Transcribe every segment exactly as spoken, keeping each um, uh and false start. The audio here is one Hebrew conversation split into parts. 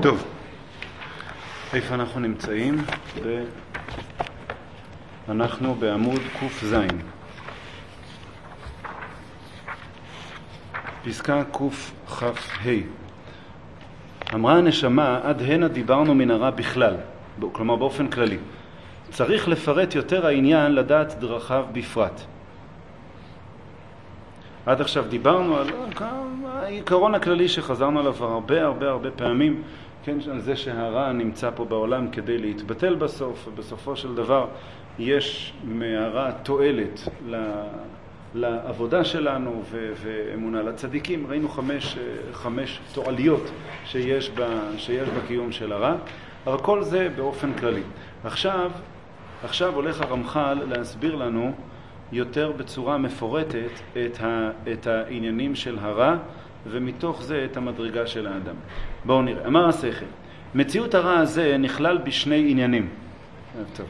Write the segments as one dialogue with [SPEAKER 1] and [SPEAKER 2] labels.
[SPEAKER 1] טוב, איפה אנחנו נמצאים? ב... אנחנו בעמוד קוף זין. פסקה קוף חף ה'. אמרה הנשמה, עד הנה דיברנו מן הרע בכלל, כלומר באופן כללי. צריך לפרט יותר העניין לדעת דרכיו בפרט. עד עכשיו דיברנו על העיקרון הכללי שחזרנו עליו הרבה הרבה הרבה פעמים, כן, על זה שהרע נמצא פה בעולם כדי להתבטל בסוף, ובסופו של דבר יש מהרע תועלת לעבודה שלנו ו- ואמונה לצדיקים. ראינו חמש, חמש תועליות שיש, ב, שיש בקיום של הרע, אבל כל זה באופן כללי. עכשיו, עכשיו הולך הרמח"ל להסביר לנו יותר בצורה מפורטת את, ה, את העניינים של הרע, ומתוך זה את המדרגה של האדם. בואו נראה. אמר השכל, מציאות הרע הזה נכלל בשני עניינים. טוב.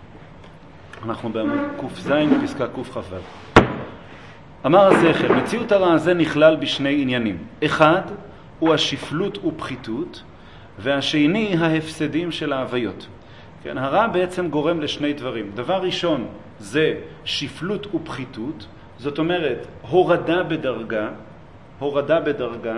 [SPEAKER 1] אנחנו בעמוד קוף זין, פסקה קוף חף ו'. אמר השכל, מציאות הרע הזה נכלל בשני עניינים. אחד הוא השפלות ופחיתות, והשני ההפסדים של ההוויות. כן, הרע בעצם גורם לשני דברים. דבר ראשון זה שפלות ופחיתות, זאת אומרת הורדה בדרגה, הורדה בדרגה.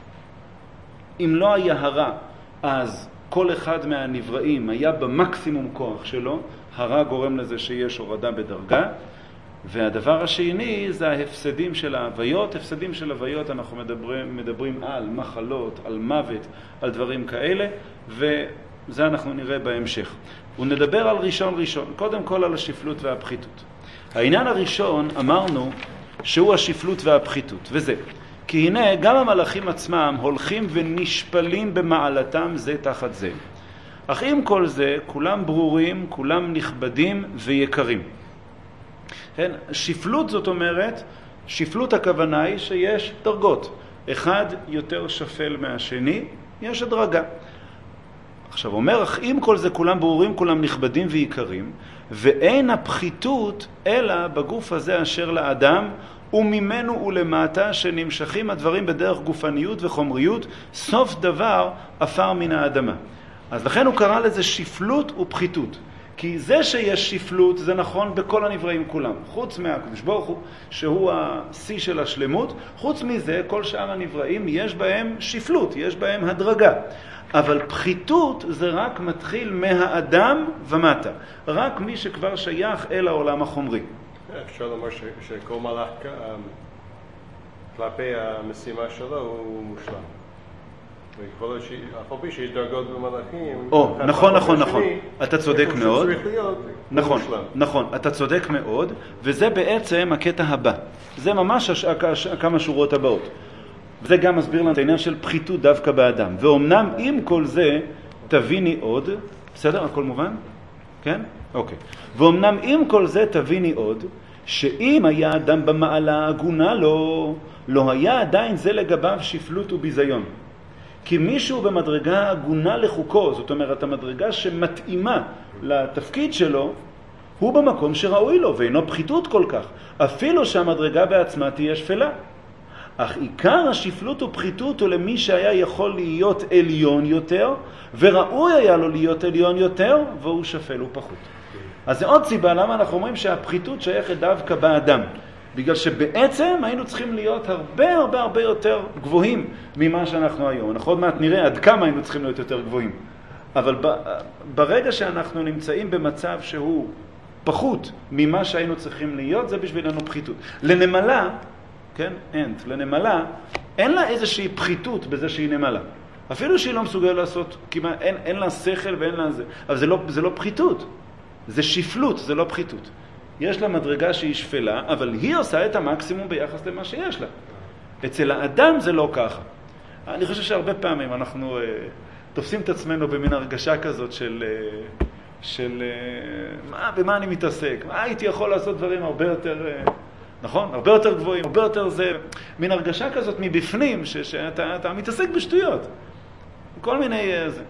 [SPEAKER 1] אם לא היה הרע, אז כל אחד מהנבראים היה במקסימום כוח שלו, הרע גורם לזה שיש הורדה בדרגה. והדבר השני זה ההפסדים של ההוויות. הפסדים של ההוויות אנחנו מדברים, מדברים על מחלות, על מוות, על דברים כאלה, וזה אנחנו נראה בהמשך. ונדבר על ראשון ראשון, קודם כל על השפלות והפחיתות. העניין הראשון אמרנו שהוא השפלות והפחיתות, וזה כי הנה גם המלאכים עצמם הולכים ונשפלים במעלתם זה תחת זה. אך עם כל זה כולם ברורים, כולם נכבדים ויקרים. כן? שפלות זאת אומרת, שפלות הכוונה היא שיש דרגות. אחד יותר שפל מהשני, יש הדרגה. עכשיו אומר, אך עם כל זה כולם ברורים, כולם נכבדים ויקרים, ואין הפחיתות אלא בגוף הזה אשר לאדם, וממנו ולמטה שנמשכים הדברים בדרך גופניות וחומריות, סוף דבר אפר מן האדמה. אז לכן הוא קרא לזה שפלות ופחיתות. כי זה שיש שפלות זה נכון בכל הנבראים כולם, חוץ מהקדוש ברוך הוא שהוא השיא של השלמות. חוץ מזה כל שאר הנבראים יש בהם שפלות, יש בהם הדרגה. אבל פחיתות זה רק מתחיל מהאדם ומטה, רק מי שכבר שייך אל העולם החומרי.
[SPEAKER 2] אפשר לומר שכל מלאך כלפי המשימה שלו הוא מושלם. אף פי שיש דרגות במלאכים.
[SPEAKER 1] או, נכון, נכון, נכון. אתה צודק מאוד. נכון,
[SPEAKER 2] מושלם.
[SPEAKER 1] נכון, אתה צודק מאוד, וזה בעצם הקטע הבא. זה ממש כמה שורות הבאות. וזה גם מסביר לנו את העניין של פחיתות דווקא באדם. ואומנם עם כל זה תביני עוד, בסדר? הכל מובן? כן? אוקיי. ואומנם עם כל זה תביני עוד, שאם היה אדם במעלה הגונה לו, לא היה עדיין זה לגביו שפלות וביזיון. כי מישהו במדרגה הגונה לחוקו, זאת אומרת המדרגה שמתאימה לתפקיד שלו, הוא במקום שראוי לו, ואינו פחיתות כל כך, אפילו שהמדרגה בעצמה תהיה שפלה. אך עיקר השפלות ופחיתות הוא למי שהיה יכול להיות עליון יותר, וראוי היה לו להיות עליון יותר, והוא שפל ופחות. אז זה עוד סיבה למה אנחנו אומרים שהפחיתות שייכת דווקא באדם. בגלל שבעצם היינו צריכים להיות הרבה הרבה הרבה יותר גבוהים ממה שאנחנו היום. אנחנו עוד מעט נראה עד כמה היינו צריכים להיות יותר גבוהים. אבל ברגע שאנחנו נמצאים במצב שהוא פחות ממה שהיינו צריכים להיות, זה בשבילנו פחיתות. לנמלה, כן, אנט, לנמלה, אין לה איזושהי פחיתות בזה שהיא נמלה. אפילו שהיא לא מסוגלת לעשות, כמעט, אין, אין לה שכל ואין לה זה. אבל זה לא, זה לא פחיתות. זה שפלות, זה לא פחיתות. יש לה מדרגה שהיא שפלה, אבל היא עושה את המקסימום ביחס למה שיש לה. אצל האדם זה לא ככה. אני חושב שהרבה פעמים אנחנו uh, תופסים את עצמנו במין הרגשה כזאת של, uh, של uh, מה, במה אני מתעסק? מה הייתי יכול לעשות דברים הרבה יותר, uh, נכון? הרבה יותר גבוהים, הרבה יותר זה, מין הרגשה כזאת מבפנים, ש, שאתה אתה מתעסק בשטויות. כל מיני uh, זה.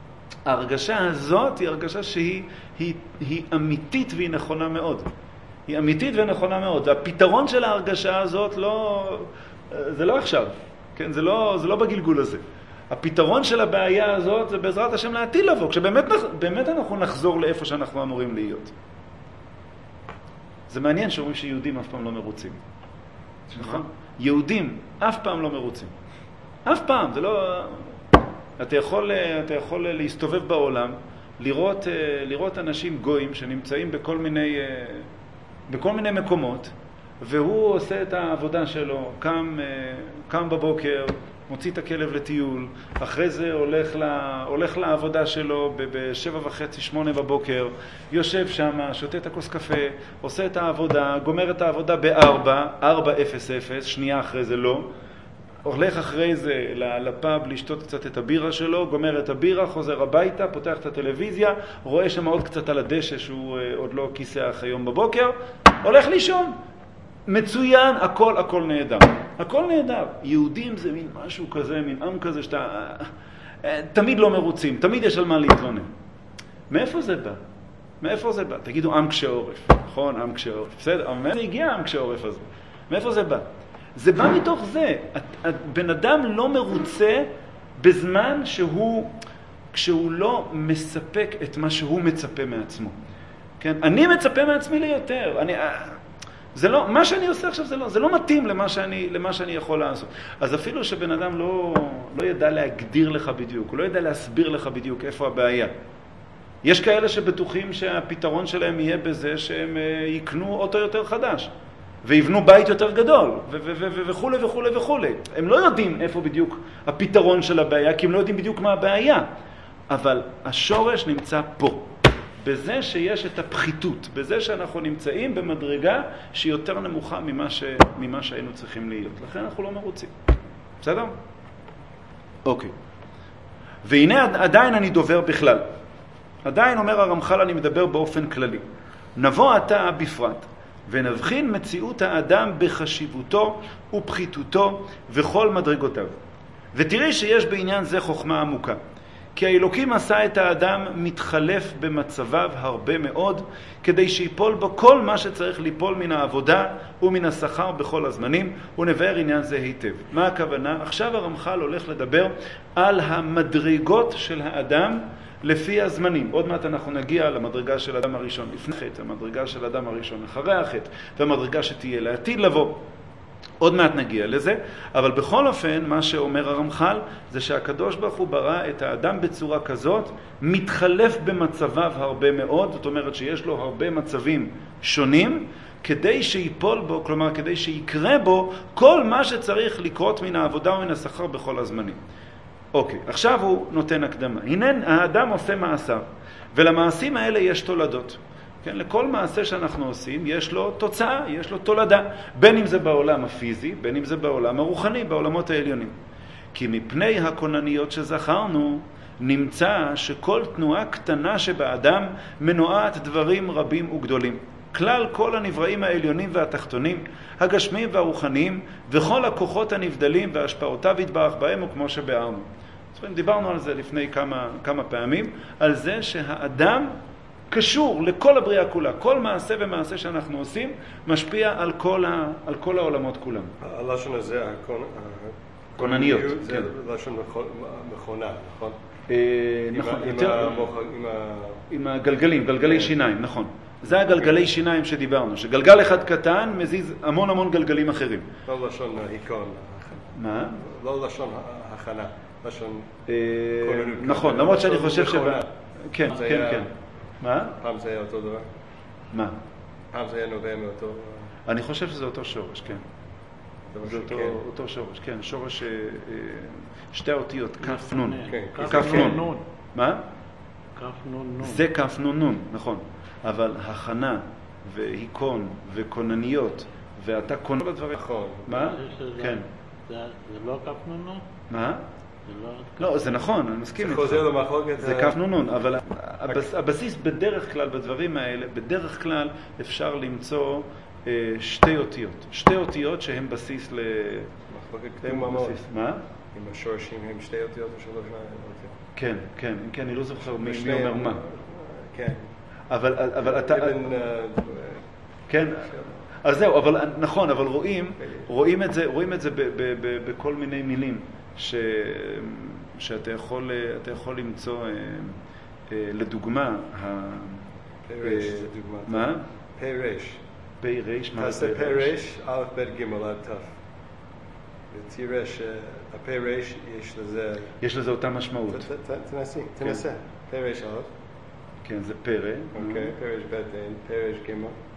[SPEAKER 1] ההרגשה הזאת היא הרגשה שהיא היא, היא אמיתית והיא נכונה מאוד. היא אמיתית ונכונה מאוד. והפתרון של ההרגשה הזאת לא, זה לא עכשיו. כן? זה לא, זה לא בגלגול הזה. הפתרון של הבעיה הזאת זה בעזרת השם לעתיד לבוא, כשבאמת באמת אנחנו נחזור לאיפה שאנחנו אמורים להיות. זה מעניין שאומרים שיהודים אף פעם לא מרוצים. נכון? יהודים אף פעם לא מרוצים. אף פעם, זה לא... אתה יכול, אתה יכול להסתובב בעולם, לראות, לראות אנשים גויים שנמצאים בכל מיני, בכל מיני מקומות, והוא עושה את העבודה שלו, קם, קם בבוקר, מוציא את הכלב לטיול, אחרי זה הולך, לה, הולך לעבודה שלו בשבע וחצי, שמונה בבוקר, יושב שם, שותה את הכוס קפה, עושה את העבודה, גומר את העבודה בארבע, ארבע אפס אפס, שנייה אחרי זה לא, הולך אחרי זה לפאב לשתות קצת את הבירה שלו, גומר את הבירה, חוזר הביתה, פותח את הטלוויזיה, רואה שם עוד קצת על הדשא שהוא עוד לא כיסח היום בבוקר, הולך לישון. מצוין, הכל, הכל נהדר. הכל נהדר. יהודים זה מין משהו כזה, מין עם כזה שאתה... תמיד לא מרוצים, תמיד יש על מה להתלונן. מאיפה זה בא? מאיפה זה בא? תגידו עם קשה עורף, נכון? עם קשה עורף. בסדר, אבל מאיפה הגיע עם קשה עורף הזה? מאיפה זה בא? זה בא מתוך זה. בן אדם לא מרוצה בזמן שהוא, כשהוא לא מספק את מה שהוא מצפה מעצמו. כן? אני מצפה מעצמי ליותר. אני... זה לא, מה שאני עושה עכשיו זה לא, זה לא מתאים למה שאני, למה שאני יכול לעשות. אז אפילו שבן אדם לא, לא ידע להגדיר לך בדיוק, הוא לא ידע להסביר לך בדיוק איפה הבעיה. יש כאלה שבטוחים שהפתרון שלהם יהיה בזה שהם יקנו אוטו יותר חדש, ויבנו בית יותר גדול, וכו' וכו' וכו'. הם לא יודעים איפה בדיוק הפתרון של הבעיה, כי הם לא יודעים בדיוק מה הבעיה. אבל השורש נמצא פה. בזה שיש את הפחיתות, בזה שאנחנו נמצאים במדרגה שהיא יותר נמוכה ממה, ש... ממה שהיינו צריכים להיות. לכן אנחנו לא מרוצים. בסדר? אוקיי. והנה עדיין אני דובר בכלל. עדיין אומר הרמח"ל, אני מדבר באופן כללי. נבוא אתה בפרט, ונבחין מציאות האדם בחשיבותו ופחיתותו וכל מדרגותיו. ותראי שיש בעניין זה חוכמה עמוקה. כי האלוקים עשה את האדם מתחלף במצביו הרבה מאוד, כדי שיפול בו כל מה שצריך ליפול מן העבודה ומן השכר בכל הזמנים, ונבאר עניין זה היטב. מה הכוונה? עכשיו הרמח"ל הולך לדבר על המדרגות של האדם לפי הזמנים. עוד מעט אנחנו נגיע למדרגה של האדם הראשון לפני חטא, המדרגה של האדם הראשון אחרי החטא, והמדרגה שתהיה לעתיד לבוא. עוד מעט נגיע לזה, אבל בכל אופן מה שאומר הרמח"ל זה שהקדוש ברוך הוא ברא את האדם בצורה כזאת, מתחלף במצביו הרבה מאוד, זאת אומרת שיש לו הרבה מצבים שונים, כדי שיפול בו, כלומר כדי שיקרה בו כל מה שצריך לקרות מן העבודה ומן השכר בכל הזמנים. אוקיי, עכשיו הוא נותן הקדמה. הנה האדם עושה מעשיו, ולמעשים האלה יש תולדות. כן, לכל מעשה שאנחנו עושים יש לו תוצאה, יש לו תולדה, בין אם זה בעולם הפיזי, בין אם זה בעולם הרוחני, בעולמות העליונים. כי מפני הכונניות שזכרנו, נמצא שכל תנועה קטנה שבאדם מנועת דברים רבים וגדולים. כלל כל הנבראים העליונים והתחתונים, הגשמיים והרוחניים, וכל הכוחות הנבדלים והשפעותיו יתברך בהם, וכמו שבארנו. זאת אומרת, דיברנו על זה לפני כמה, כמה פעמים, על זה שהאדם קשור לכל הבריאה כולה. כל מעשה ומעשה שאנחנו עושים משפיע על כל, ה, על כל העולמות כולם.
[SPEAKER 2] הלשון הזה,
[SPEAKER 1] כונניות,
[SPEAKER 2] זה לשון מכונה, נכון?
[SPEAKER 1] נכון, יותר... עם הגלגלים, גלגלי שיניים, נכון. זה הגלגלי שיניים שדיברנו, שגלגל אחד קטן מזיז המון המון גלגלים אחרים.
[SPEAKER 2] לא לשון היכון.
[SPEAKER 1] מה?
[SPEAKER 2] לא לשון הכנה, לשון...
[SPEAKER 1] נכון, למרות שאני חושב ש... כן, כן, כן. מה?
[SPEAKER 2] פעם זה היה אותו דבר?
[SPEAKER 1] מה?
[SPEAKER 2] פעם זה היה נובע מאותו...
[SPEAKER 1] אני חושב שזה אותו שורש, כן. זה אותו, אותו שורש, כן. שורש שתי האותיות, כף נון. כף נון. מה?
[SPEAKER 3] כף נון נון.
[SPEAKER 1] זה כף נון נון, נכון. אבל הכנה והיכון וכונניות, ואתה קונה בדברים.
[SPEAKER 2] נכון.
[SPEAKER 1] מה?
[SPEAKER 3] כן. זה לא כף נון נון?
[SPEAKER 1] מה? לא, זה נכון, אני מסכים איתך.
[SPEAKER 2] זה חוזר למחלוקת.
[SPEAKER 1] זה כף נונון, אבל הבסיס בדרך כלל בדברים האלה, בדרך כלל אפשר למצוא שתי אותיות. שתי אותיות שהן בסיס ל...
[SPEAKER 2] מחלוקת קדומה מאוד.
[SPEAKER 1] מה?
[SPEAKER 2] עם השורשים הם שתי אותיות או שלוש אותיות.
[SPEAKER 1] כן, כן, כן, אני לא זוכר מי אומר מה.
[SPEAKER 2] כן.
[SPEAKER 1] אבל אתה... כן. אז זהו, אבל נכון, אבל רואים, רואים את זה, רואים את זה בכל מיני מילים. ש... שאתה יכול, אתה יכול למצוא, לדוגמה,
[SPEAKER 2] פרש זה דוגמה.
[SPEAKER 1] מה?
[SPEAKER 2] פרש.
[SPEAKER 1] פרש, מה
[SPEAKER 2] תעשה
[SPEAKER 1] זה
[SPEAKER 2] פרש, א' ב' ג' עד ת'. ותראה שהפרש יש לזה...
[SPEAKER 1] יש לזה אותה משמעות.
[SPEAKER 2] תנסי, תנסה. פרש א'.
[SPEAKER 1] כן, זה פרא.
[SPEAKER 2] אוקיי, פרש ב' דין, פרש ג'.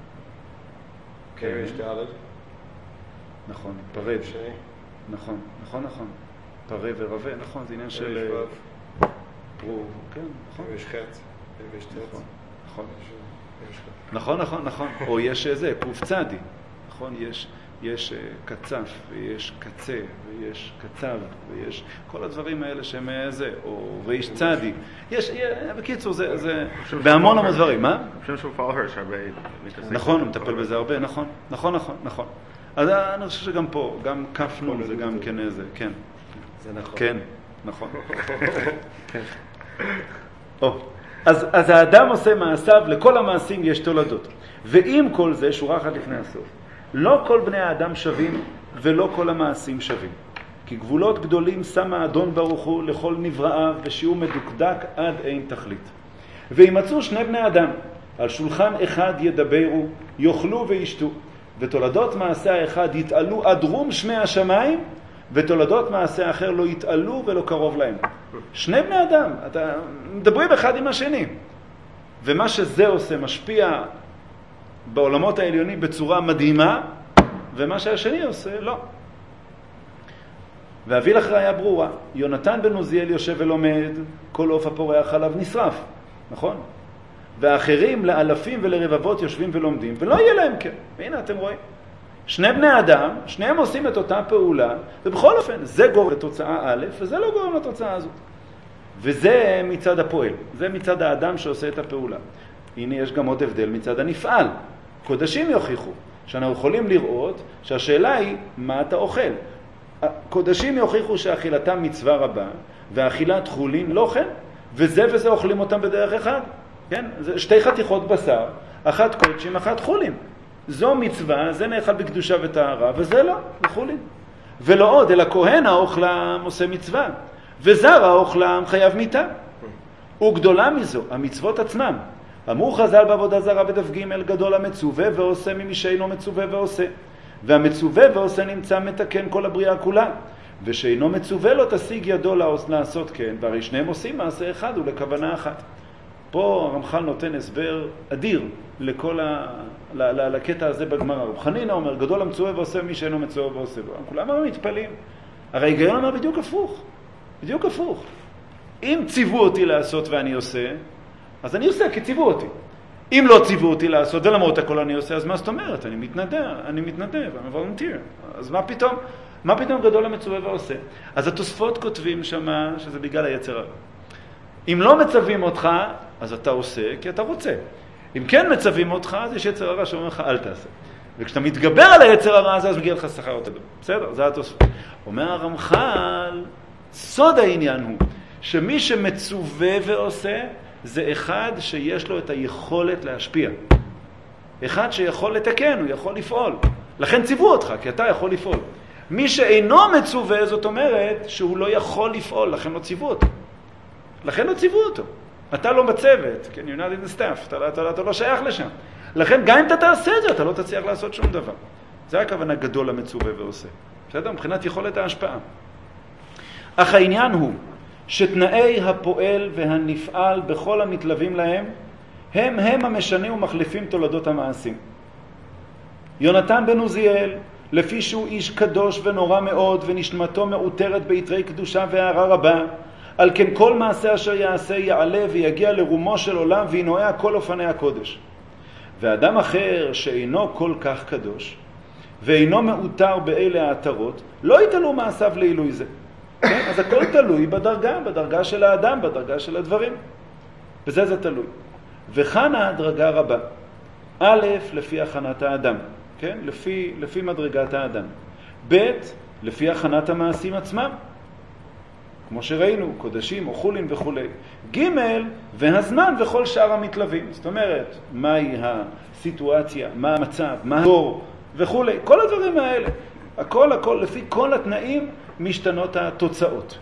[SPEAKER 2] פרש ד'.
[SPEAKER 1] נכון, פרד. נכון, נכון, נכון. פרה ורבה, נכון, זה עניין של...
[SPEAKER 2] פרש ו'.
[SPEAKER 1] פרו, כן, נכון.
[SPEAKER 2] פרש ח', פרש ט'.
[SPEAKER 1] נכון, נכון, נכון, נכון. או יש זה, קוף צדי. נכון, יש... יש קצף, ויש קצה, ויש קצב, ויש כל הדברים האלה שהם זה, או ריש צדי. יש, בקיצור, זה, זה, בהמון המון דברים, מה?
[SPEAKER 4] אני חושב שהוא פאוהר שהרבה מתעסק.
[SPEAKER 1] נכון, הוא מטפל בזה הרבה, נכון, נכון, נכון, נכון. אז אני חושב שגם פה, גם כף נון זה גם כן איזה, כן.
[SPEAKER 2] זה נכון.
[SPEAKER 1] כן, נכון. אז, אז האדם עושה מעשיו, לכל המעשים יש תולדות. ועם כל זה, שורה אחת לפני הסוף, לא כל בני האדם שווים ולא כל המעשים שווים. כי גבולות גדולים שם האדון ברוך הוא לכל נבראיו ושיעור מדוקדק עד אין תכלית. וימצאו שני בני אדם, על שולחן אחד ידברו, יאכלו וישתו, ותולדות מעשה האחד יתעלו עד רום שמי השמיים, ותולדות מעשה האחר לא יתעלו ולא קרוב להם. שני בני אדם, אתה מדברים אחד עם השני. ומה שזה עושה משפיע בעולמות העליונים בצורה מדהימה, ומה שהשני עושה, לא. ואביא לך ראיה ברורה, יונתן בן עוזיאל יושב ולומד, כל עוף הפורח עליו נשרף, נכון? והאחרים לאלפים ולרבבות יושבים ולומדים, ולא יהיה להם כן. והנה אתם רואים. שני בני אדם, שניהם עושים את אותה פעולה, ובכל אופן, זה גורם לתוצאה א', וזה לא גורם לתוצאה הזאת. וזה מצד הפועל, זה מצד האדם שעושה את הפעולה. הנה יש גם עוד הבדל מצד הנפעל. קודשים יוכיחו, שאנחנו יכולים לראות שהשאלה היא מה אתה אוכל. קודשים יוכיחו שאכילתם מצווה רבה, ואכילת חולין לא כן, וזה וזה אוכלים אותם בדרך אחד. כן? זה שתי חתיכות בשר, אחת קודשים, אחת חולין. זו מצווה, זה נאכל בקדושה וטהרה, וזה לא, זה חולין. ולא עוד, אלא כהן האוכלם עושה מצווה, וזר האוכלם חייב מיתה. וגדולה מזו, המצוות עצמם. אמרו חז"ל בעבודה זרה בדף ג' גדול המצווה ועושה ממי שאינו מצווה ועושה. והמצווה ועושה נמצא מתקן כל הבריאה כולה. ושאינו מצווה לא תשיג ידו לעשות כן, והרי שניהם עושים מעשה אחד ולכוונה אחת. פה הרמח"ל נותן הסבר אדיר לכל ה... ל... ל... לקטע הזה בגמרא. רב חנינא אומר, גדול המצווה ועושה ממי שאינו מצווה ועושה. כולם אמרו מתפלאים. הרי היגיון אמר בדיוק הפוך. בדיוק הפוך. אם ציוו אותי לעשות ואני עושה, אז אני עושה כי ציוו אותי. אם לא ציוו אותי לעשות ולמרות הכל אני עושה, אז מה זאת אומרת? אני מתנדב, אני מתנדב, אני וולונטיר. אז מה פתאום? מה פתאום גדול המצווה ועושה? אז התוספות כותבים שמה שזה בגלל היצר הרע. אם לא מצווים אותך, אז אתה עושה כי אתה רוצה. אם כן מצווים אותך, אז יש יצר הרע שאומר לך אל תעשה. וכשאתה מתגבר על היצר הרע הזה, אז מגיע לך שכר יותר טוב. בסדר? זה התוספות. אומר הרמח"ל, סוד העניין הוא שמי שמצווה ועושה, זה אחד שיש לו את היכולת להשפיע. אחד שיכול לתקן, הוא יכול לפעול. לכן ציוו אותך, כי אתה יכול לפעול. מי שאינו מצווה, זאת אומרת שהוא לא יכול לפעול, לכן לא ציוו אותו. לכן לא ציוו אותו. אתה לא בצוות, כן, you're not in the staff, אתה, אתה, אתה לא שייך לשם. לכן גם אם אתה תעשה את זה, אתה לא תצליח לעשות שום דבר. זה הכוונה גדול המצווה ועושה. בסדר? מבחינת יכולת ההשפעה. אך העניין הוא שתנאי הפועל והנפעל בכל המתלווים להם, הם הם המשנים ומחליפים תולדות המעשים. יונתן בן עוזיאל, לפי שהוא איש קדוש ונורא מאוד, ונשמתו מעוטרת ביתרי קדושה והערה רבה, על כן כל מעשה אשר יעשה יעלה ויגיע לרומו של עולם, וינועע כל אופני הקודש. ואדם אחר שאינו כל כך קדוש, ואינו מעוטר באלה העטרות, לא יתעלו מעשיו לעילוי זה. כן? אז הכל תלוי בדרגה, בדרגה של האדם, בדרגה של הדברים. בזה זה תלוי. וכאן ההדרגה רבה. א', לפי הכנת האדם. כן? לפי, לפי מדרגת האדם. ב', לפי הכנת המעשים עצמם. כמו שראינו, קודשים או חולין וכו'. ג', והזמן וכל שאר המתלווים. זאת אומרת, מהי הסיטואציה, מה המצב, מה הדור וכו'. כל הדברים האלה. הכל, הכל, לפי כל התנאים משתנות התוצאות.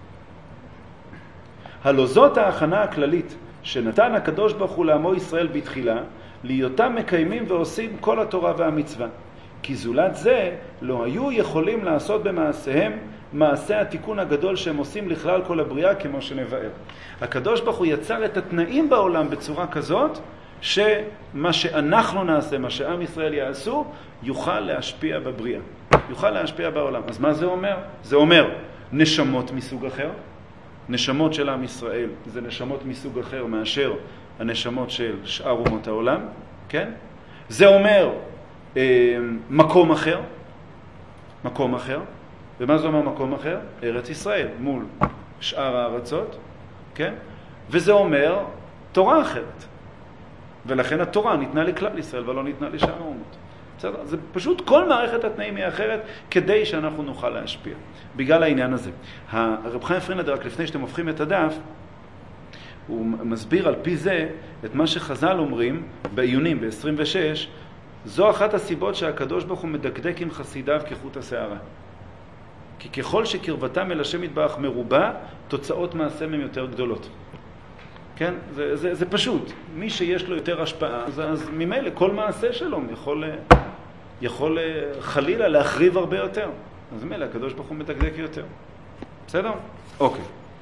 [SPEAKER 1] הלא זאת ההכנה הכללית שנתן הקדוש ברוך הוא לעמו ישראל בתחילה, להיותם מקיימים ועושים כל התורה והמצווה. כי זולת זה לא היו יכולים לעשות במעשיהם מעשה התיקון הגדול שהם עושים לכלל כל הבריאה, כמו שנבאר. הקדוש ברוך הוא יצר את התנאים בעולם בצורה כזאת שמה שאנחנו נעשה, מה שעם ישראל יעשו, יוכל להשפיע בבריאה, יוכל להשפיע בעולם. אז מה זה אומר? זה אומר נשמות מסוג אחר. נשמות של עם ישראל זה נשמות מסוג אחר מאשר הנשמות של שאר אומות העולם, כן? זה אומר אה, מקום אחר, מקום אחר. ומה זה אומר מקום אחר? ארץ ישראל מול שאר הארצות, כן? וזה אומר תורה אחרת. ולכן התורה ניתנה לכלל ישראל ולא ניתנה לשאר האומות. בסדר? זה פשוט כל מערכת התנאים היא אחרת כדי שאנחנו נוכל להשפיע. בגלל העניין הזה. הרב חיים פרידלנדר, רק לפני שאתם הופכים את הדף, הוא מסביר על פי זה את מה שחז"ל אומרים בעיונים ב-עשרים ושש, זו אחת הסיבות שהקדוש ברוך הוא מדקדק עם חסידיו כחוט השערה. כי ככל שקרבתם אל השם יתברך מרובה, תוצאות מעשיהם הן יותר גדולות. כן? זה, זה, זה פשוט. מי שיש לו יותר השפעה, אז, אז ממילא כל מעשה שלו יכול, יכול חלילה להחריב הרבה יותר. אז ממילא הקדוש ברוך הוא מדקדק יותר. בסדר? אוקיי.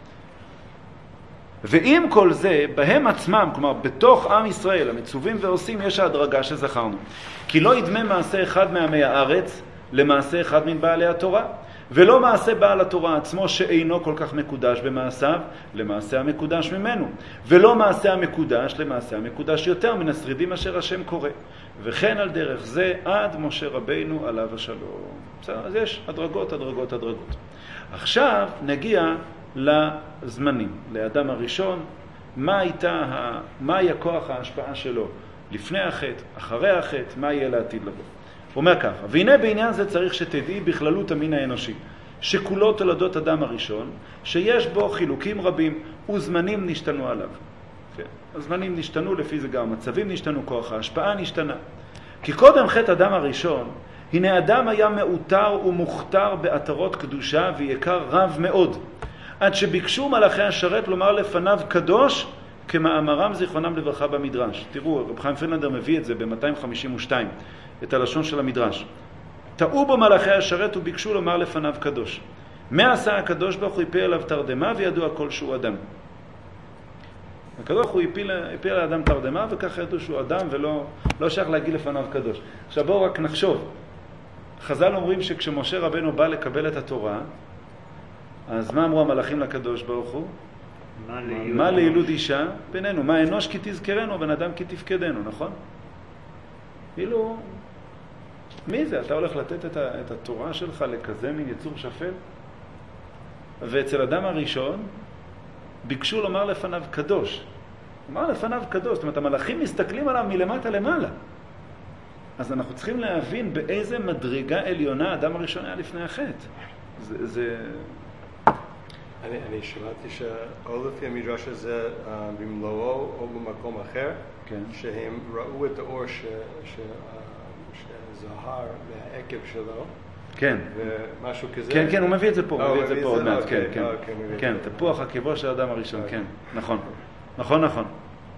[SPEAKER 1] ועם כל זה, בהם עצמם, כלומר בתוך עם ישראל, המצווים ועושים, יש ההדרגה שזכרנו. כי לא ידמה מעשה אחד מעמי הארץ למעשה אחד מן בעלי התורה. ולא מעשה בעל התורה עצמו שאינו כל כך מקודש במעשיו, למעשה המקודש ממנו. ולא מעשה המקודש למעשה המקודש יותר מן השרידים אשר השם קורא. וכן על דרך זה עד משה רבינו עליו השלום. בסדר? אז יש הדרגות, הדרגות, הדרגות. עכשיו נגיע לזמנים, לאדם הראשון, מה הייתה, מה היה כוח ההשפעה שלו לפני החטא, אחרי החטא, מה יהיה לעתיד לבוא. הוא אומר ככה, והנה בעניין זה צריך שתדעי בכללות המין האנושי, שכולו תולדות אדם הראשון, שיש בו חילוקים רבים וזמנים נשתנו עליו. כן. הזמנים נשתנו, לפי זה גם המצבים נשתנו, כוח ההשפעה נשתנה. כי קודם חטא אדם הראשון, הנה אדם היה מאותר ומוכתר באתרות קדושה ויקר רב מאוד, עד שביקשו מלאכי השרת לומר לפניו קדוש, כמאמרם זיכרונם לברכה במדרש. תראו, רב חיים פרידלנדר מביא את זה ב-מאתיים חמישים ושתיים, את הלשון של המדרש. טעו בו מלאכי השרת וביקשו לומר לפניו קדוש. מה עשה הקדוש ברוך הוא? הפיל עליו תרדמה וידוע כל שהוא אדם. הקדוש ברוך הוא הפיל, הפיל על האדם תרדמה וככה ידעו שהוא אדם ולא לא שייך להגיד לפניו קדוש. עכשיו בואו רק נחשוב. חז"ל אומרים שכשמשה רבנו בא לקבל את התורה, אז מה אמרו המלאכים לקדוש ברוך הוא? מה לילוד אישה בינינו? מה אנוש כי תזכרנו, בן אדם כי תפקדנו, נכון? כאילו, מי זה? אתה הולך לתת את, ה, את התורה שלך לכזה מין יצור שפל? ואצל אדם הראשון ביקשו לומר לפניו קדוש. לומר לפניו קדוש, זאת אומרת, המלאכים מסתכלים עליו מלמטה למעלה. אז אנחנו צריכים להבין באיזה מדרגה עליונה האדם הראשון היה לפני החטא. זה... זה...
[SPEAKER 2] אני, אני שמעתי שאו לפי המדרש הזה במלואו או במקום אחר, כן. שהם ראו את האור ש, ש, שזהר מהעקב שלו,
[SPEAKER 1] כן.
[SPEAKER 2] ומשהו כזה.
[SPEAKER 1] כן, כן, הוא מביא את זה פה,
[SPEAKER 2] הוא
[SPEAKER 1] מביא את זה פה עוד מעט, כן, כן.
[SPEAKER 2] אוקיי,
[SPEAKER 1] כן, תפוח עקבו של האדם הראשון, כן, נכון. נכון, נכון.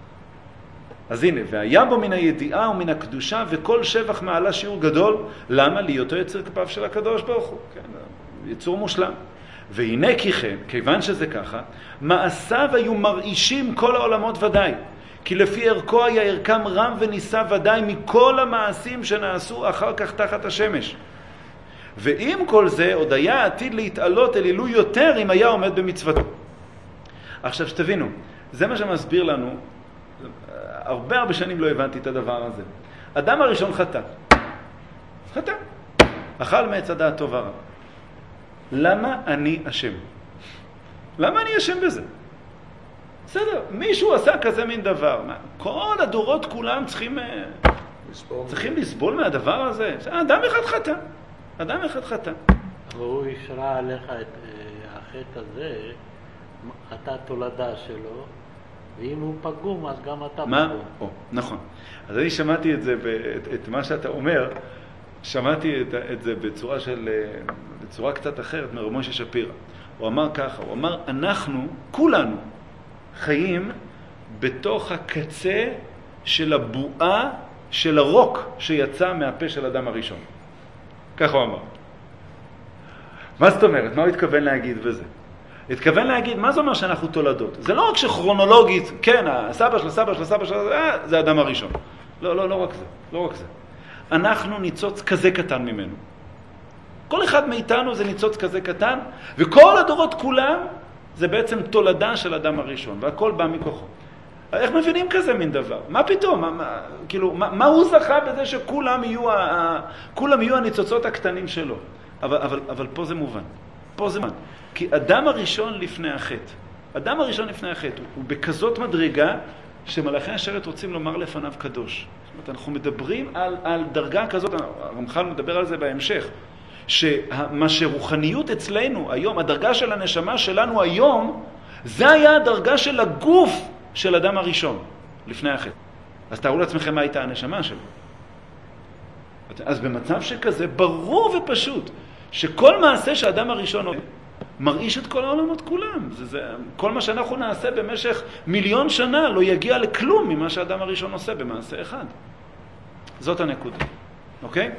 [SPEAKER 1] אז הנה, והיה בו מן הידיעה ומן הקדושה וכל שבח מעלה שיעור גדול, למה? להיותו יצר כפיו של הקדוש ברוך הוא, כן, יצור מושלם. והנה כי כן, כיוון שזה ככה, מעשיו היו מרעישים כל העולמות ודאי, כי לפי ערכו היה ערכם רם וניסה ודאי מכל המעשים שנעשו אחר כך תחת השמש. ועם כל זה עוד היה עתיד להתעלות אל עילוי יותר אם היה עומד במצוותו. עכשיו שתבינו, זה מה שמסביר לנו, הרבה הרבה שנים לא הבנתי את הדבר הזה. אדם הראשון חטא. חטא. אכל מעץ הדעת טוב ורע. למה אני אשם? למה אני אשם בזה? בסדר, מישהו עשה כזה מין דבר. כל הדורות כולם צריכים, צריכים לסבול מהדבר הזה. אדם אחד חטא. אדם אחד חטא.
[SPEAKER 3] והוא ישרה עליך את החטא הזה, אתה תולדה שלו, ואם הוא פגום, אז גם אתה
[SPEAKER 1] מה?
[SPEAKER 3] פגום.
[SPEAKER 1] או, נכון. אז אני שמעתי את זה, את, את מה שאתה אומר, שמעתי את, את זה בצורה, של, בצורה קצת אחרת מרב משה שפירא. הוא אמר ככה, הוא אמר, אנחנו, כולנו, חיים בתוך הקצה של הבועה של הרוק שיצא מהפה של אדם הראשון. ככה הוא אמר. מה זאת אומרת? מה הוא התכוון להגיד בזה? התכוון להגיד, מה זה אומר שאנחנו תולדות? זה לא רק שכרונולוגית, כן, הסבא של הסבא של הסבא של אה, זה האדם הראשון. לא, לא, לא רק זה, לא רק זה. אנחנו ניצוץ כזה קטן ממנו. כל אחד מאיתנו זה ניצוץ כזה קטן, וכל הדורות כולם זה בעצם תולדה של אדם הראשון, והכל בא מכוחו. איך מבינים כזה מין דבר? מה פתאום? מה, מה, כאילו, מה, מה הוא זכה בזה שכולם יהיו, ה, כולם יהיו הניצוצות הקטנים שלו? אבל, אבל, אבל פה זה מובן. פה זה מובן. כי אדם הראשון לפני החטא, אדם הראשון לפני החטא, הוא, הוא בכזאת מדרגה שמלאכי השרת רוצים לומר לפניו קדוש. זאת אומרת, אנחנו מדברים על, על דרגה כזאת, הרמח"ל מדבר על זה בהמשך, שמה שרוחניות אצלנו היום, הדרגה של הנשמה שלנו היום, זה היה הדרגה של הגוף של אדם הראשון, לפני החטא. אז תארו לעצמכם מה הייתה הנשמה שלו. אז במצב שכזה, ברור ופשוט, שכל מעשה שהאדם הראשון עושה, מרעיש את כל העולמות כולם. זה, זה, כל מה שאנחנו נעשה במשך מיליון שנה לא יגיע לכלום ממה שהאדם הראשון עושה במעשה אחד. זאת הנקודה. אוקיי?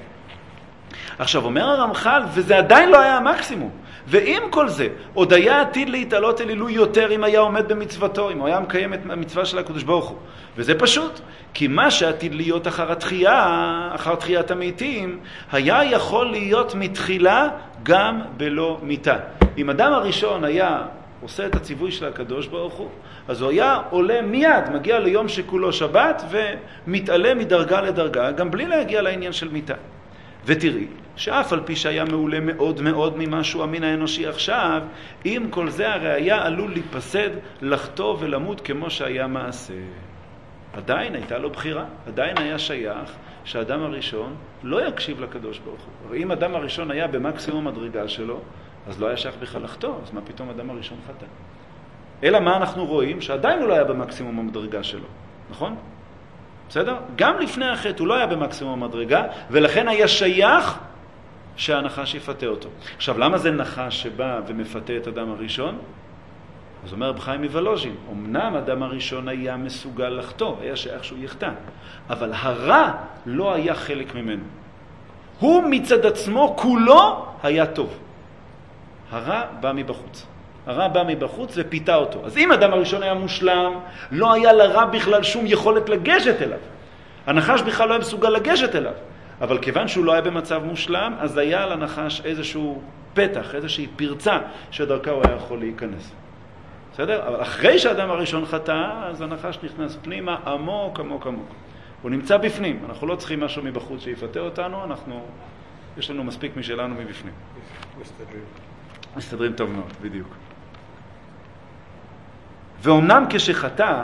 [SPEAKER 1] עכשיו, אומר הרמח"ל, וזה עדיין לא היה המקסימום. ועם כל זה, עוד היה עתיד להתעלות אל עילוי יותר אם היה עומד במצוותו, אם הוא היה מקיים את המצווה של הקדוש ברוך הוא. וזה פשוט, כי מה שעתיד להיות אחר התחייה, אחר תחיית המתים, היה יכול להיות מתחילה גם בלא מיתה. אם אדם הראשון היה עושה את הציווי של הקדוש ברוך הוא, אז הוא היה עולה מיד, מגיע ליום שכולו שבת, ומתעלה מדרגה לדרגה, גם בלי להגיע לעניין של מיתה. ותראי, שאף על פי שהיה מעולה מאוד מאוד ממשהו המין האנושי עכשיו, עם כל זה הרי היה עלול להיפסד, לחטוא ולמות כמו שהיה מעשה. עדיין הייתה לו בחירה, עדיין היה שייך שהאדם הראשון לא יקשיב לקדוש ברוך הוא. ואם אדם הראשון היה במקסימום מדרגה שלו, אז לא היה שייך בכלל לחטוא, אז מה פתאום אדם הראשון חטא? אלא מה אנחנו רואים? שעדיין הוא לא היה במקסימום המדרגה שלו, נכון? בסדר? גם לפני החטא הוא לא היה במקסימום המדרגה, ולכן היה שייך שהנחש יפתה אותו. עכשיו, למה זה נחש שבא ומפתה את אדם הראשון? אז אומר רב חיים מוולוז'ין, אמנם אדם הראשון היה מסוגל לחטוא, היה שייך שהוא יחטא, אבל הרע לא היה חלק ממנו. הוא מצד עצמו כולו היה טוב. הרע בא מבחוץ. הרע בא מבחוץ ופיתה אותו. אז אם אדם הראשון היה מושלם, לא היה לרע בכלל שום יכולת לגשת אליו. הנחש בכלל לא היה מסוגל לגשת אליו. אבל כיוון שהוא לא היה במצב מושלם, אז היה לנחש איזשהו פתח, איזושהי פרצה שדרכה הוא היה יכול להיכנס. בסדר? אבל אחרי שהאדם הראשון חטא, אז הנחש נכנס פנימה עמוק, עמוק, עמוק. הוא נמצא בפנים. אנחנו לא צריכים משהו מבחוץ שיפתה אותנו, אנחנו, יש לנו מספיק משלנו מבפנים.
[SPEAKER 2] מסתדרים.
[SPEAKER 1] מסתדרים טוב מאוד, בדיוק. ואומנם כשחטא,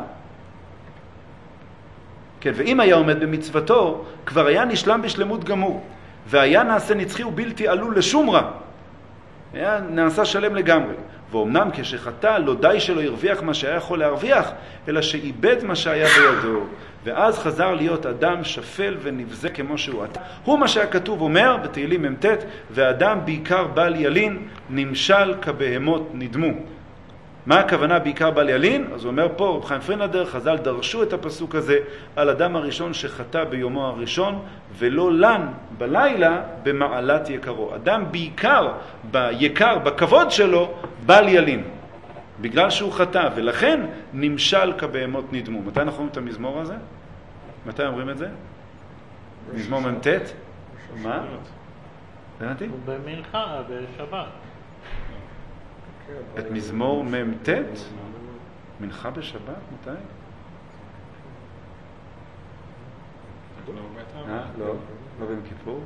[SPEAKER 1] כן, ואם היה עומד במצוותו, כבר היה נשלם בשלמות גמור, והיה נעשה נצחי ובלתי עלול לשום רע. היה נעשה שלם לגמרי. ואומנם כשחטא, לא די שלא הרוויח מה שהיה יכול להרוויח, אלא שאיבד מה שהיה בידו. ואז חזר להיות אדם שפל ונבזה כמו שהוא עתה. הוא מה שהכתוב אומר בתהילים מ"ט, ואדם בעיקר בעל ילין, נמשל כבהמות נדמו. מה הכוונה בעיקר בעל ילין? אז הוא אומר פה, רב חיים פרידלנדר, חז"ל דרשו את הפסוק הזה על אדם הראשון שחטא ביומו הראשון, ולא לן בלילה במעלת יקרו. אדם בעיקר ביקר, בכבוד שלו, בעל ילין. בגלל שהוא חטא, ולכן נמשל כבהמות נדמו. מתי אנחנו אומרים את המזמור הזה? מתי אומרים את זה? מזמור מ"ט? מה? הבנתי?
[SPEAKER 3] הוא במנחה, בשבת.
[SPEAKER 1] את מזמור מ"ט? מנחה בשבת? מתי? אה? לא. לא ביום כיפור?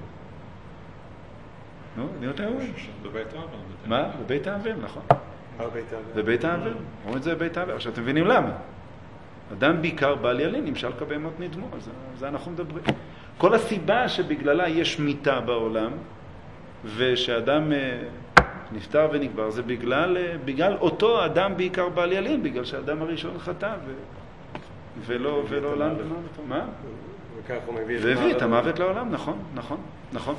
[SPEAKER 1] נו, אני יודע הוא.
[SPEAKER 4] בבית האבל.
[SPEAKER 1] מה? בבית האבל, נכון.
[SPEAKER 2] זה
[SPEAKER 1] בבית האבל. אומרים את זה בבית האבל. עכשיו אתם מבינים למה? אדם בעיקר בעל ילין, נמשל כבהמות נדמו. על זה אנחנו מדברים. כל הסיבה שבגללה יש מיתה בעולם, ושאדם נפטר ונקבר, זה בגלל, בגלל אותו אדם בעיקר בעל ילין, בגלל שהאדם הראשון חטא ו... ולא, ולא עולם. מה?
[SPEAKER 2] וכך הוא מביא
[SPEAKER 1] והביא את המוות לעולם, נכון, נכון. נכון?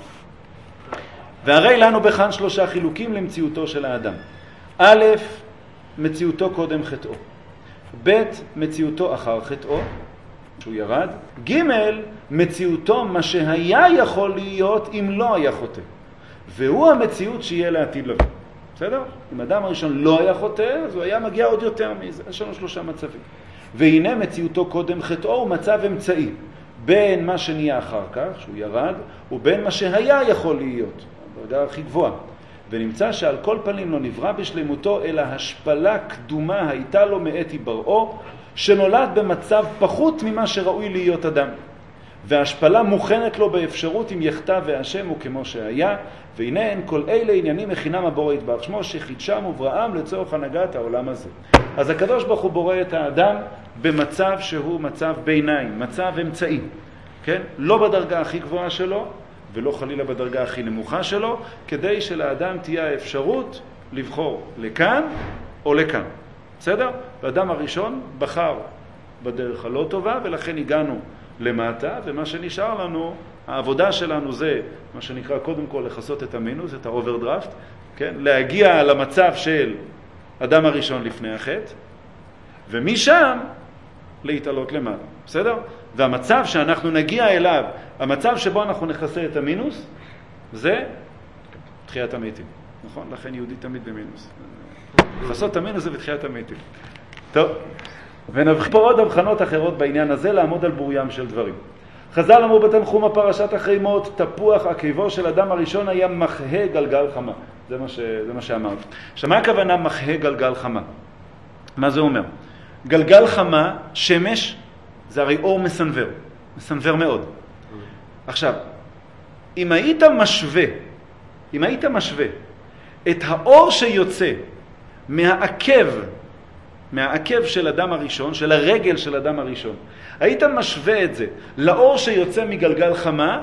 [SPEAKER 1] והרי לנו בכאן שלושה חילוקים למציאותו של האדם. א', מציאותו קודם חטאו. ב', מציאותו אחר חטאו, שהוא ירד. ג', מציאותו מה שהיה יכול להיות אם לא היה חוטא. והוא המציאות שיהיה לעתיד לבוא. בסדר? אם אדם הראשון לא היה חוטא, אז הוא היה מגיע עוד יותר מזה. יש לנו שלושה מצבים. והנה מציאותו קודם חטאו הוא מצב אמצעי. בין מה שנהיה אחר כך, שהוא ירד, ובין מה שהיה יכול להיות. בדרגה הכי גבוהה. ונמצא שעל כל פנים לא נברא בשלמותו, אלא השפלה קדומה הייתה לו מעת היבראו, שנולד במצב פחות ממה שראוי להיות אדם. וההשפלה מוכנת לו באפשרות אם יחטא והשם הוא כמו שהיה, והנה אין כל אלה עניינים מכינם הבורא יתברך שמו שחידשם ובראם לצורך הנהגת העולם הזה. אז הקדוש ברוך הוא בורא את האדם במצב שהוא מצב ביניים, מצב אמצעי, כן? לא בדרגה הכי גבוהה שלו, ולא חלילה בדרגה הכי נמוכה שלו, כדי שלאדם תהיה האפשרות לבחור לכאן או לכאן. בסדר? האדם הראשון בחר בדרך הלא טובה, ולכן הגענו למטה, ומה שנשאר לנו, העבודה שלנו זה, מה שנקרא קודם כל לחסות את המינוס, את האוברדרפט, כן? להגיע למצב של אדם הראשון לפני החטא, ומשם להתעלות למעלה. בסדר? והמצב שאנחנו נגיע אליו, המצב שבו אנחנו נכסה את המינוס, זה תחיית המתים. נכון? לכן יהודי תמיד במינוס. לחסות את המינוס זה בתחיית המתים. טוב. ונבחר פה עוד הבחנות אחרות בעניין הזה, לעמוד על בוריים של דברים. חז"ל אמרו בתנחום הפרשת אחרי מות, תפוח עקבו של אדם הראשון היה מחהה גלגל חמה. זה מה, ש... זה מה שאמרת. עכשיו, מה הכוונה מחהה גלגל חמה? מה זה אומר? גלגל חמה, שמש, זה הרי אור מסנבר. מסנבר מאוד. עכשיו, אם היית משווה, אם היית משווה את האור שיוצא מהעקב, מהעקב של אדם הראשון, של הרגל של אדם הראשון, היית משווה את זה לאור שיוצא מגלגל חמה,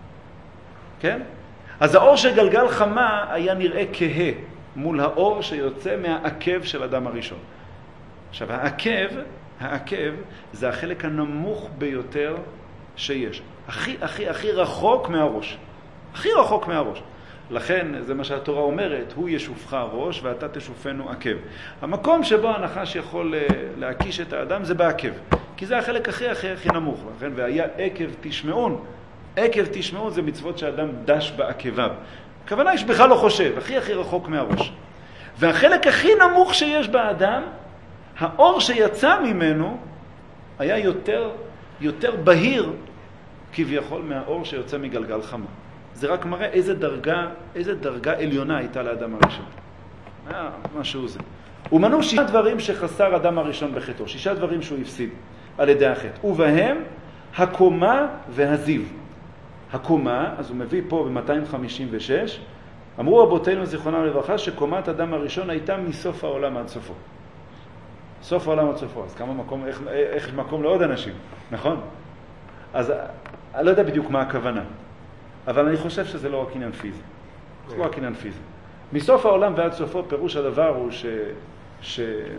[SPEAKER 1] כן? אז האור של גלגל חמה היה נראה כהה מול האור שיוצא מהעקב של אדם הראשון. עכשיו, העקב, העקב זה החלק הנמוך ביותר שיש. הכי, הכי, הכי רחוק מהראש. הכי רחוק מהראש. לכן, זה מה שהתורה אומרת, הוא ישופך ראש ואתה תשופנו עקב. המקום שבו הנחש יכול להקיש את האדם זה בעקב. כי זה החלק הכי הכי הכי נמוך. לכן, והיה עקב תשמעון. עקב תשמעון זה מצוות שאדם דש בעקביו. הכוונה היא שבכלל לא חושב, הכי הכי רחוק מהראש. והחלק הכי נמוך שיש באדם, האור שיצא ממנו היה יותר, יותר בהיר כביכול מהאור שיוצא מגלגל חמה. זה רק מראה איזה דרגה, איזה דרגה עליונה הייתה לאדם הראשון. היה משהו זה. הוא מנו שישה דברים שחסר אדם הראשון בחטאו, שישה דברים שהוא הפסיד על ידי החטא. ובהם הקומה והזיו. הקומה, אז הוא מביא פה ב-מאתיים חמישים ושש, אמרו רבותינו זיכרונם לברכה שקומת אדם הראשון הייתה מסוף העולם עד סופו. סוף העולם עד סופו. אז כמה מקום, איך, איך מקום לעוד אנשים, נכון? אז אני לא יודע בדיוק מה הכוונה. אבל אני חושב שזה לא רק עניין פיזי. זה לא רק עניין פיזי. מסוף העולם ועד סופו, פירוש הדבר הוא ש...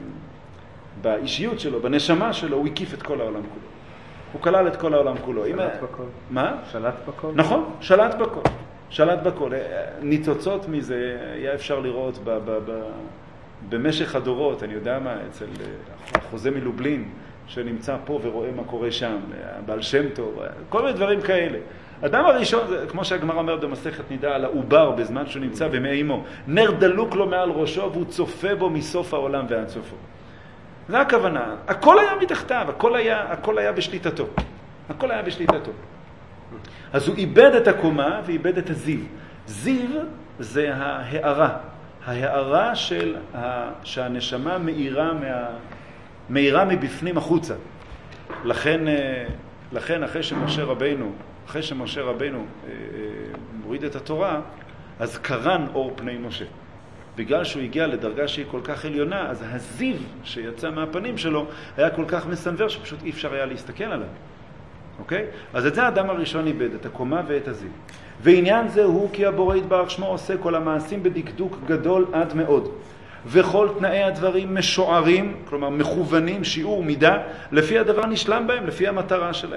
[SPEAKER 1] שבאישיות שלו, בנשמה שלו, הוא הקיף את כל העולם כולו. הוא כלל את כל העולם כולו.
[SPEAKER 5] שלט בכל.
[SPEAKER 1] מה?
[SPEAKER 5] שלט בכל?
[SPEAKER 1] נכון, שלט בכל. שלט בכל. ניצוצות מזה היה אפשר לראות ב... ב... ב... במשך הדורות, אני יודע מה, אצל החוזה מלובלין, שנמצא פה ורואה מה קורה שם, בעל שם טוב, כל מיני דברים כאלה. אדם הראשון, כמו שהגמרא אומרת במסכת נידה, על העובר בזמן שהוא נמצא במי אמו, נר דלוק לו מעל ראשו והוא צופה בו מסוף העולם ועד סופו. זה הכוונה. הכל היה מתחתיו, הכל היה, הכל היה בשליטתו. הכל היה בשליטתו. אז הוא איבד את הקומה ואיבד את הזיו. זיו זה ההארה. ההארה של ה... שהנשמה מאירה, מה... מאירה מבפנים החוצה. לכן, לכן אחרי שמשה רבינו, אחרי שמשה רבינו מוריד את התורה, אז קרן אור פני משה. בגלל שהוא הגיע לדרגה שהיא כל כך עליונה, אז הזיו שיצא מהפנים שלו היה כל כך מסנבר שפשוט אי אפשר היה להסתכל עליו. אוקיי? אז את זה האדם הראשון איבד, את הקומה ואת הזיו. ועניין זה הוא כי הבורא יתברך שמו עושה כל המעשים בדקדוק גדול עד מאוד. וכל תנאי הדברים משוערים, כלומר מכוונים, שיעור, מידה, לפי הדבר נשלם בהם, לפי המטרה שלהם.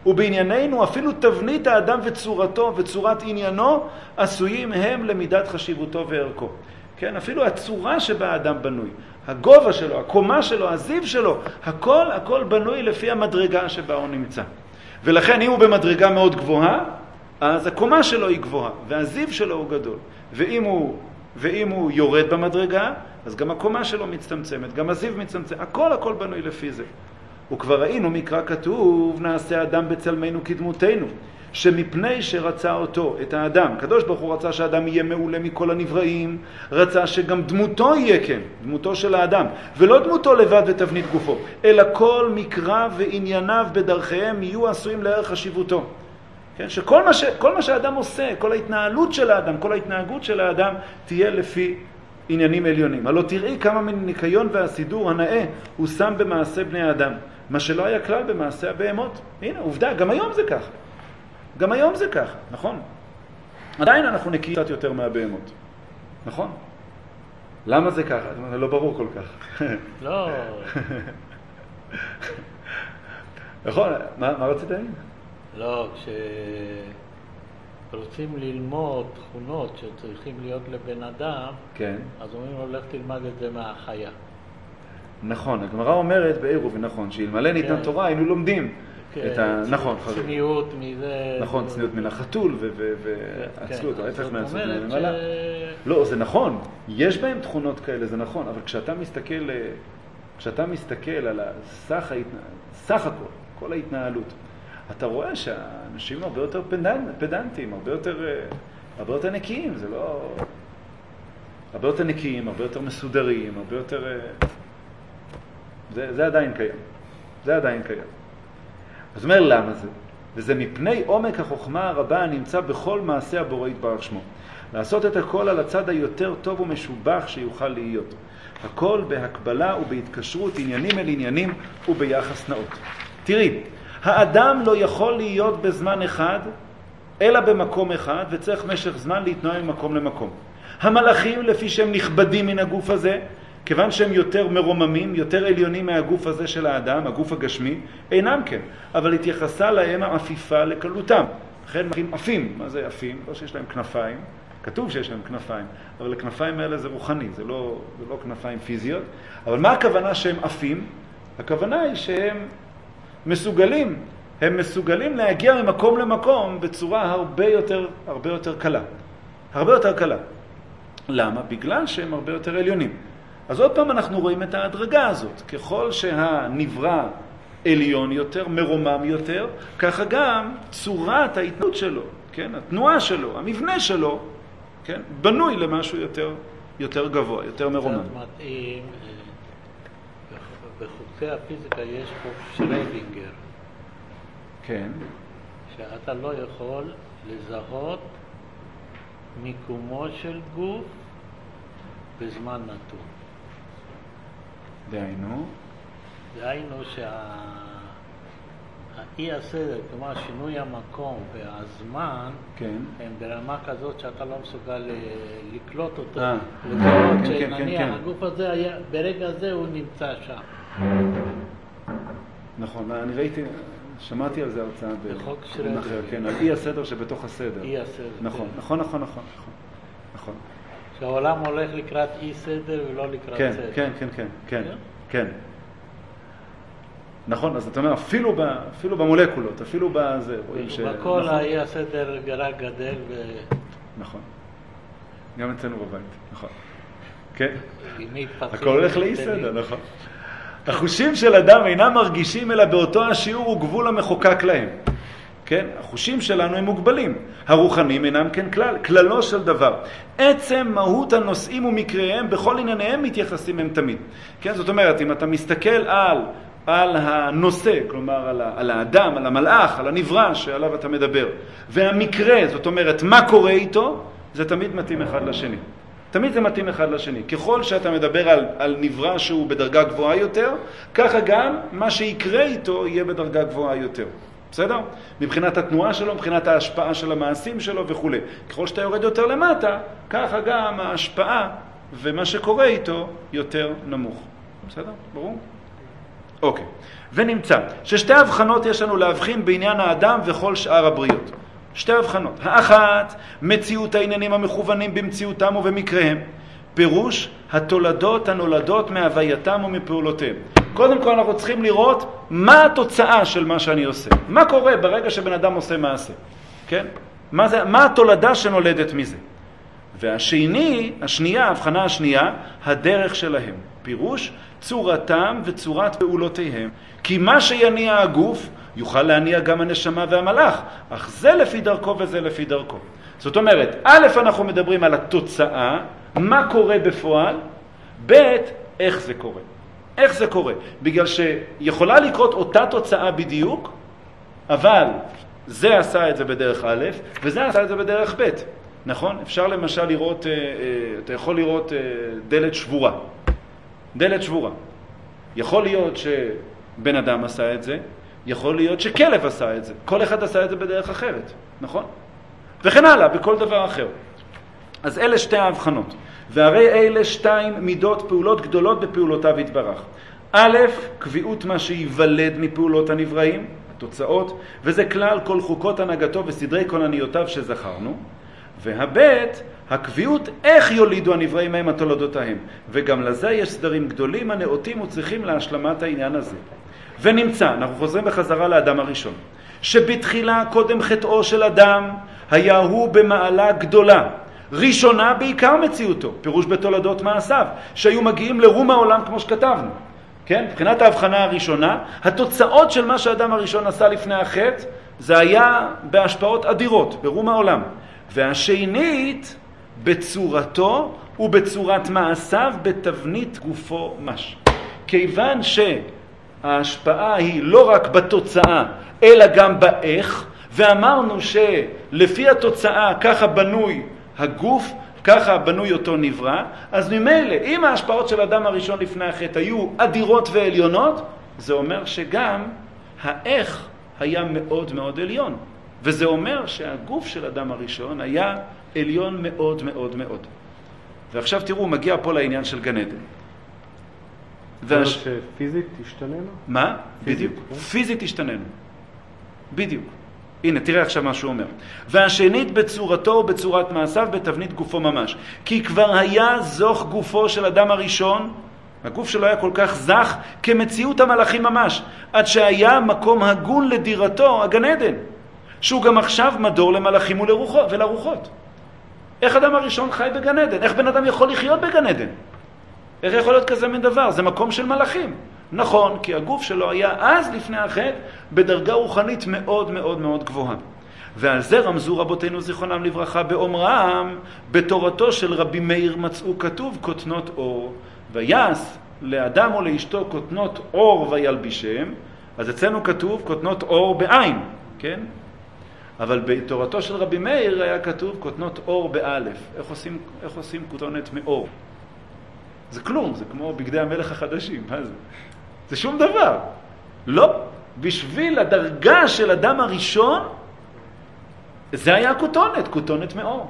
[SPEAKER 1] ובענייננו אפילו תבנית האדם וצורתו וצורת עניינו עשויים הם למידת חשיבותו וערכו. כן, אפילו הצורה שבה האדם בנוי, הגובה שלו, הקומה שלו, הזיו שלו, הכל, הכל בנוי לפי המדרגה שבה הוא נמצא. ולכן אם הוא במדרגה מאוד גבוהה, אז הקומה שלו היא גבוהה, והזיו שלו הוא גדול. ואם הוא, ואם הוא יורד במדרגה, אז גם הקומה שלו מצטמצמת, גם הזיו מצטמצם, הכל הכל בנוי לפי זה. וכבר ראינו מקרא כתוב, נעשה אדם בצלמנו כדמותנו, שמפני שרצה אותו, את האדם, קדוש ברוך הוא רצה שהאדם יהיה מעולה מכל הנבראים, רצה שגם דמותו יהיה כן, דמותו של האדם, ולא דמותו לבד ותבנית גופו, אלא כל מקרא וענייניו בדרכיהם יהיו עשויים לערך חשיבותו. כן? שכל מה, ש... כל מה שהאדם עושה, כל ההתנהלות של האדם, כל ההתנהגות של האדם, תהיה לפי עניינים עליונים. הלא תראי כמה מן ניקיון והסידור הנאה הוא שם במעשה בני האדם, מה שלא היה כלל במעשה הבהמות. הנה, עובדה, גם היום זה ככה. גם היום זה ככה, נכון? עדיין אנחנו נקיים קצת יותר מהבהמות, נכון? למה זה ככה? זה לא ברור כל כך.
[SPEAKER 3] לא.
[SPEAKER 1] נכון, מה, מה רצית להגיד?
[SPEAKER 3] לא, כשרוצים ללמוד תכונות שצריכים להיות לבן אדם,
[SPEAKER 1] כן.
[SPEAKER 3] אז אומרים לו, לך תלמד את זה מהחיה.
[SPEAKER 1] נכון, הגמרא אומרת בעירובין, נכון, שאלמלא ניתנה
[SPEAKER 3] כן.
[SPEAKER 1] תורה, היינו לומדים.
[SPEAKER 3] כן,
[SPEAKER 1] את ה... נכון,
[SPEAKER 3] צניעות מזה...
[SPEAKER 1] נכון, צניעות מן החתול ועצלות,
[SPEAKER 3] כן,
[SPEAKER 1] ההפך
[SPEAKER 3] זאת
[SPEAKER 1] מהצלות
[SPEAKER 3] אומרת
[SPEAKER 1] מהמלא.
[SPEAKER 3] ש...
[SPEAKER 1] לא, זה נכון, יש בהם תכונות כאלה, זה נכון, אבל כשאתה מסתכל, כשאתה מסתכל על הסך, ההתנה... סך הכל, כל ההתנהלות, אתה רואה שהאנשים הרבה יותר פדנט, פדנטים, הרבה יותר, הרבה יותר נקיים, זה לא... הרבה יותר נקיים, הרבה יותר מסודרים, הרבה יותר... זה, זה עדיין קיים. זה עדיין קיים. זאת אומרת, למה זה? וזה מפני עומק החוכמה הרבה הנמצא בכל מעשה הבורא יתברך שמו. לעשות את הכל על הצד היותר טוב ומשובח שיוכל להיות. הכל בהקבלה ובהתקשרות עניינים אל עניינים וביחס נאות. תראי, האדם לא יכול להיות בזמן אחד, אלא במקום אחד, וצריך משך זמן להתנועה ממקום למקום. המלאכים, לפי שהם נכבדים מן הגוף הזה, כיוון שהם יותר מרוממים, יותר עליונים מהגוף הזה של האדם, הגוף הגשמי, אינם כן, אבל התייחסה להם העפיפה לקלותם. לכן מלאכים עפים. מה זה עפים? לא שיש להם כנפיים, כתוב שיש להם כנפיים, אבל הכנפיים האלה זה רוחני, זה לא, זה לא כנפיים פיזיות. אבל מה הכוונה שהם עפים? הכוונה היא שהם מסוגלים, הם מסוגלים להגיע ממקום למקום בצורה הרבה יותר, הרבה יותר קלה. הרבה יותר קלה. למה? בגלל שהם הרבה יותר עליונים. אז עוד פעם אנחנו רואים את ההדרגה הזאת. ככל שהנברא עליון יותר, מרומם יותר, ככה גם צורת ההתנהלות שלו, כן? התנועה שלו, המבנה שלו, כן? בנוי למשהו יותר, יותר גבוה, יותר מרומם.
[SPEAKER 3] קצת מתאים, בחוקי הפיזיקה יש פה שרדינגר.
[SPEAKER 1] כן.
[SPEAKER 3] שאתה לא יכול לזהות מיקומו של גוף בזמן נתון.
[SPEAKER 1] דהיינו?
[SPEAKER 3] דהיינו שהאי הסדר, כלומר שינוי המקום והזמן,
[SPEAKER 1] כן.
[SPEAKER 3] הם ברמה כזאת שאתה לא מסוגל לקלוט אותו.
[SPEAKER 1] אה.
[SPEAKER 3] לקלוט
[SPEAKER 1] כן, כן,
[SPEAKER 3] שנניח
[SPEAKER 1] כן, כן.
[SPEAKER 3] הגוף הזה היה, ברגע זה הוא נמצא שם.
[SPEAKER 1] נכון, אני ראיתי, שמעתי על זה הרצאה
[SPEAKER 3] בחוק
[SPEAKER 1] ב-
[SPEAKER 3] שרדינגר.
[SPEAKER 1] אחר, כן, על אי הסדר שבתוך הסדר.
[SPEAKER 3] אי הסדר.
[SPEAKER 1] נכון,
[SPEAKER 3] כן.
[SPEAKER 1] נכון, נכון, נכון, נכון. נכון.
[SPEAKER 3] שהעולם הולך לקראת אי סדר ולא לקראת
[SPEAKER 1] כן,
[SPEAKER 3] סדר.
[SPEAKER 1] כן, כן, כן, כן,
[SPEAKER 3] כן?
[SPEAKER 1] כן. נכון, אז אתה אומר, אפילו, ב, אפילו במולקולות, אפילו בזה, רואים ש...
[SPEAKER 3] בכל
[SPEAKER 1] נכון.
[SPEAKER 3] האי הסדר רק גדל ו...
[SPEAKER 1] נכון. גם אצלנו בבית, נכון. כן.
[SPEAKER 3] מתפתחים
[SPEAKER 1] הכל הולך לאי
[SPEAKER 3] וגדלים.
[SPEAKER 1] סדר, נכון. החושים של אדם אינם מרגישים אלא באותו השיעור וגבול המחוקק להם. כן? החושים שלנו הם מוגבלים. הרוחנים אינם כן כלל, כללו של דבר. עצם מהות הנושאים ומקריהם בכל ענייניהם מתייחסים הם תמיד. כן? זאת אומרת, אם אתה מסתכל על, על הנושא, כלומר על, ה, על האדם, על המלאך, על הנברא שעליו אתה מדבר, והמקרה, זאת אומרת, מה קורה איתו, זה תמיד מתאים אחד לשני. תמיד זה מתאים אחד לשני. ככל שאתה מדבר על, על נברא שהוא בדרגה גבוהה יותר, ככה גם מה שיקרה איתו יהיה בדרגה גבוהה יותר. בסדר? מבחינת התנועה שלו, מבחינת ההשפעה של המעשים שלו וכו'. ככל שאתה יורד יותר למטה, ככה גם ההשפעה ומה שקורה איתו יותר נמוך. בסדר? ברור? אוקיי. ונמצא ששתי הבחנות יש לנו להבחין בעניין האדם וכל שאר הבריות. שתי הבחנות. האחת, מציאות העניינים המכוונים במציאותם ובמקריהם. פירוש התולדות הנולדות מהווייתם ומפעולותיהם. קודם כל אנחנו צריכים לראות מה התוצאה של מה שאני עושה. מה קורה ברגע שבן אדם עושה מעשה. כן? מה זה, מה התולדה שנולדת מזה? והשני, השנייה, ההבחנה השנייה, הדרך שלהם. פירוש צורתם וצורת פעולותיהם. כי מה שיניע הגוף יוכל להניע גם הנשמה והמלאך, אך זה לפי דרכו וזה לפי דרכו. זאת אומרת, א', אנחנו מדברים על התוצאה, מה קורה בפועל, ב', איך זה קורה. איך זה קורה? בגלל שיכולה לקרות אותה תוצאה בדיוק, אבל זה עשה את זה בדרך א', וזה עשה את זה בדרך ב'. נכון? אפשר למשל לראות, אתה יכול לראות דלת שבורה. דלת שבורה. יכול להיות שבן אדם עשה את זה, יכול להיות שכלב עשה את זה. כל אחד עשה את זה בדרך אחרת, נכון? וכן הלאה, בכל דבר אחר. אז אלה שתי ההבחנות. והרי אלה שתיים מידות פעולות גדולות בפעולותיו יתברך. א', קביעות מה שיוולד מפעולות הנבראים, התוצאות, וזה כלל כל חוקות הנהגתו וסדרי כונניותיו שזכרנו. והבית, הקביעות איך יולידו הנבראים מהם התולדותיהם. וגם לזה יש סדרים גדולים הנאותים וצריכים להשלמת העניין הזה. ונמצא, אנחנו חוזרים בחזרה לאדם הראשון, שבתחילה קודם חטאו של אדם היה הוא במעלה גדולה, ראשונה בעיקר מציאותו, פירוש בתולדות מעשיו, שהיו מגיעים לרום העולם כמו שכתבנו. כן? מבחינת ההבחנה הראשונה, התוצאות של מה שהאדם הראשון עשה לפני החטא, זה היה בהשפעות אדירות, ברום העולם. והשנית, בצורתו ובצורת מעשיו, בתבנית גופו מש. כיוון שההשפעה היא לא רק בתוצאה, אלא גם באיך, ואמרנו שלפי התוצאה ככה בנוי הגוף, ככה בנוי אותו נברא, אז ממילא, אם ההשפעות של האדם הראשון לפני החטא היו אדירות ועליונות, זה אומר שגם האיך היה מאוד מאוד עליון. וזה אומר שהגוף של אדם הראשון היה עליון מאוד מאוד מאוד. ועכשיו תראו, הוא מגיע פה לעניין של גן עדן.
[SPEAKER 5] זאת אומרת שפיזית השתננו?
[SPEAKER 1] מה? בדיוק. פיזית השתננו. בדיוק. הנה, תראה עכשיו מה שהוא אומר. והשנית בצורתו ובצורת מעשיו בתבנית גופו ממש. כי כבר היה זוך גופו של אדם הראשון, הגוף שלו היה כל כך זך כמציאות המלאכים ממש, עד שהיה מקום הגון לדירתו, הגן עדן, שהוא גם עכשיו מדור למלאכים ולרוחות, ולרוחות. איך אדם הראשון חי בגן עדן? איך בן אדם יכול לחיות בגן עדן? איך יכול להיות כזה מן דבר? זה מקום של מלאכים. נכון, כי הגוף שלו היה אז לפני החטא בדרגה רוחנית מאוד מאוד מאוד גבוהה. ועל זה רמזו רבותינו זיכרונם לברכה באומרם, בתורתו של רבי מאיר מצאו כתוב כותנות אור, ויעש לאדם או לאשתו כותנות אור וילבישם. אז אצלנו כתוב כותנות אור בעין, כן? אבל בתורתו של רבי מאיר היה כתוב כותנות אור באלף. איך עושים, איך עושים כותונת מאור? זה כלום, זה כמו בגדי המלך החדשים, מה זה? זה שום דבר. לא, בשביל הדרגה של אדם הראשון, זה היה כותונת, כותונת מאור.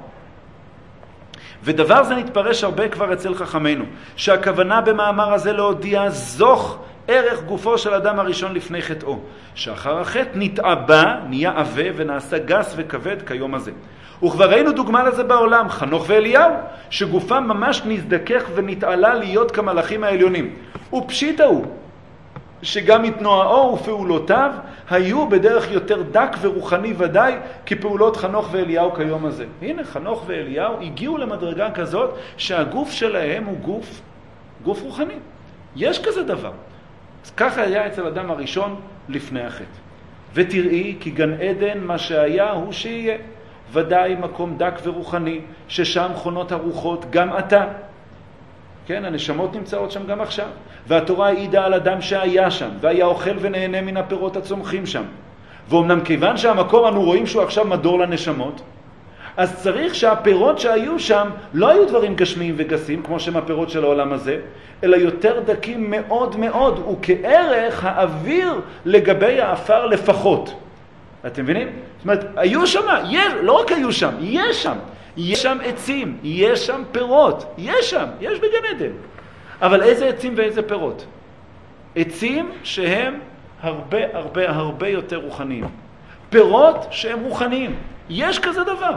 [SPEAKER 1] ודבר זה נתפרש הרבה כבר אצל חכמינו, שהכוונה במאמר הזה להודיע זוך ערך גופו של אדם הראשון לפני חטאו, שאחר החטא נתעבה, נהיה עבה ונעשה גס וכבד כיום הזה. וכבר ראינו דוגמה לזה בעולם, חנוך ואליהו, שגופם ממש נזדכך ונתעלה להיות כמלאכים העליונים. ופשיטה הוא, שגם מתנועעו ופעולותיו היו בדרך יותר דק ורוחני ודאי כפעולות חנוך ואליהו כיום הזה. הנה, חנוך ואליהו הגיעו למדרגה כזאת שהגוף שלהם הוא גוף, גוף רוחני. יש כזה דבר. אז ככה היה אצל אדם הראשון לפני החטא. ותראי כי גן עדן מה שהיה הוא שיהיה. ודאי מקום דק ורוחני, ששם חונות הרוחות גם אתה. כן, הנשמות נמצאות שם גם עכשיו. והתורה העידה על אדם שהיה שם, והיה אוכל ונהנה מן הפירות הצומחים שם. ואומנם כיוון שהמקום אנו רואים שהוא עכשיו מדור לנשמות, אז צריך שהפירות שהיו שם לא היו דברים גשמיים וגסים, כמו שהם הפירות של העולם הזה, אלא יותר דקים מאוד מאוד, וכערך האוויר לגבי האפר לפחות. אתם מבינים? זאת אומרת, היו שם, יש, לא רק היו שם, יש שם. יש שם עצים, יש שם פירות, יש שם, יש בגן עדן. אבל איזה עצים ואיזה פירות? עצים שהם הרבה הרבה הרבה יותר רוחניים. פירות שהם רוחניים. יש כזה דבר.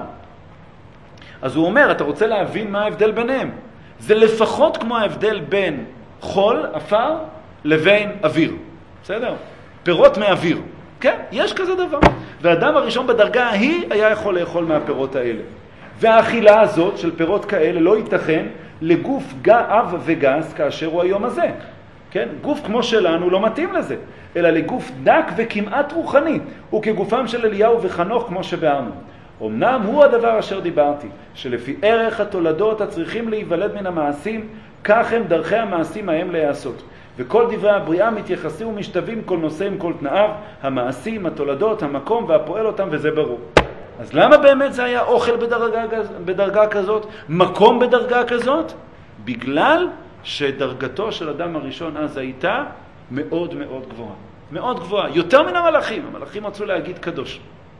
[SPEAKER 1] אז הוא אומר, אתה רוצה להבין מה ההבדל ביניהם? זה לפחות כמו ההבדל בין חול, אפר, לבין אוויר. בסדר? פירות מאוויר. כן, יש כזה דבר. והאדם הראשון בדרגה ההיא היה יכול לאכול מהפירות האלה. והאכילה הזאת של פירות כאלה לא ייתכן לגוף אב וגס כאשר הוא היום הזה. כן? גוף כמו שלנו לא מתאים לזה, אלא לגוף דק וכמעט רוחני, וכגופם של אליהו וחנוך כמו שבארנו. אמנם הוא הדבר אשר דיברתי, שלפי ערך התולדות הצריכים להיוולד מן המעשים, כך הם דרכי המעשים ההם להיעשות. וכל דברי הבריאה מתייחסים ומשתווים כל נושא עם כל תנאיו, המעשים, התולדות, המקום והפועל אותם, וזה ברור. אז למה באמת זה היה אוכל בדרגה, בדרגה כזאת, מקום בדרגה כזאת? בגלל שדרגתו של אדם הראשון אז הייתה מאוד מאוד גבוהה. מאוד גבוהה, יותר מן המלאכים. המלאכים רצו להגיד קדוש.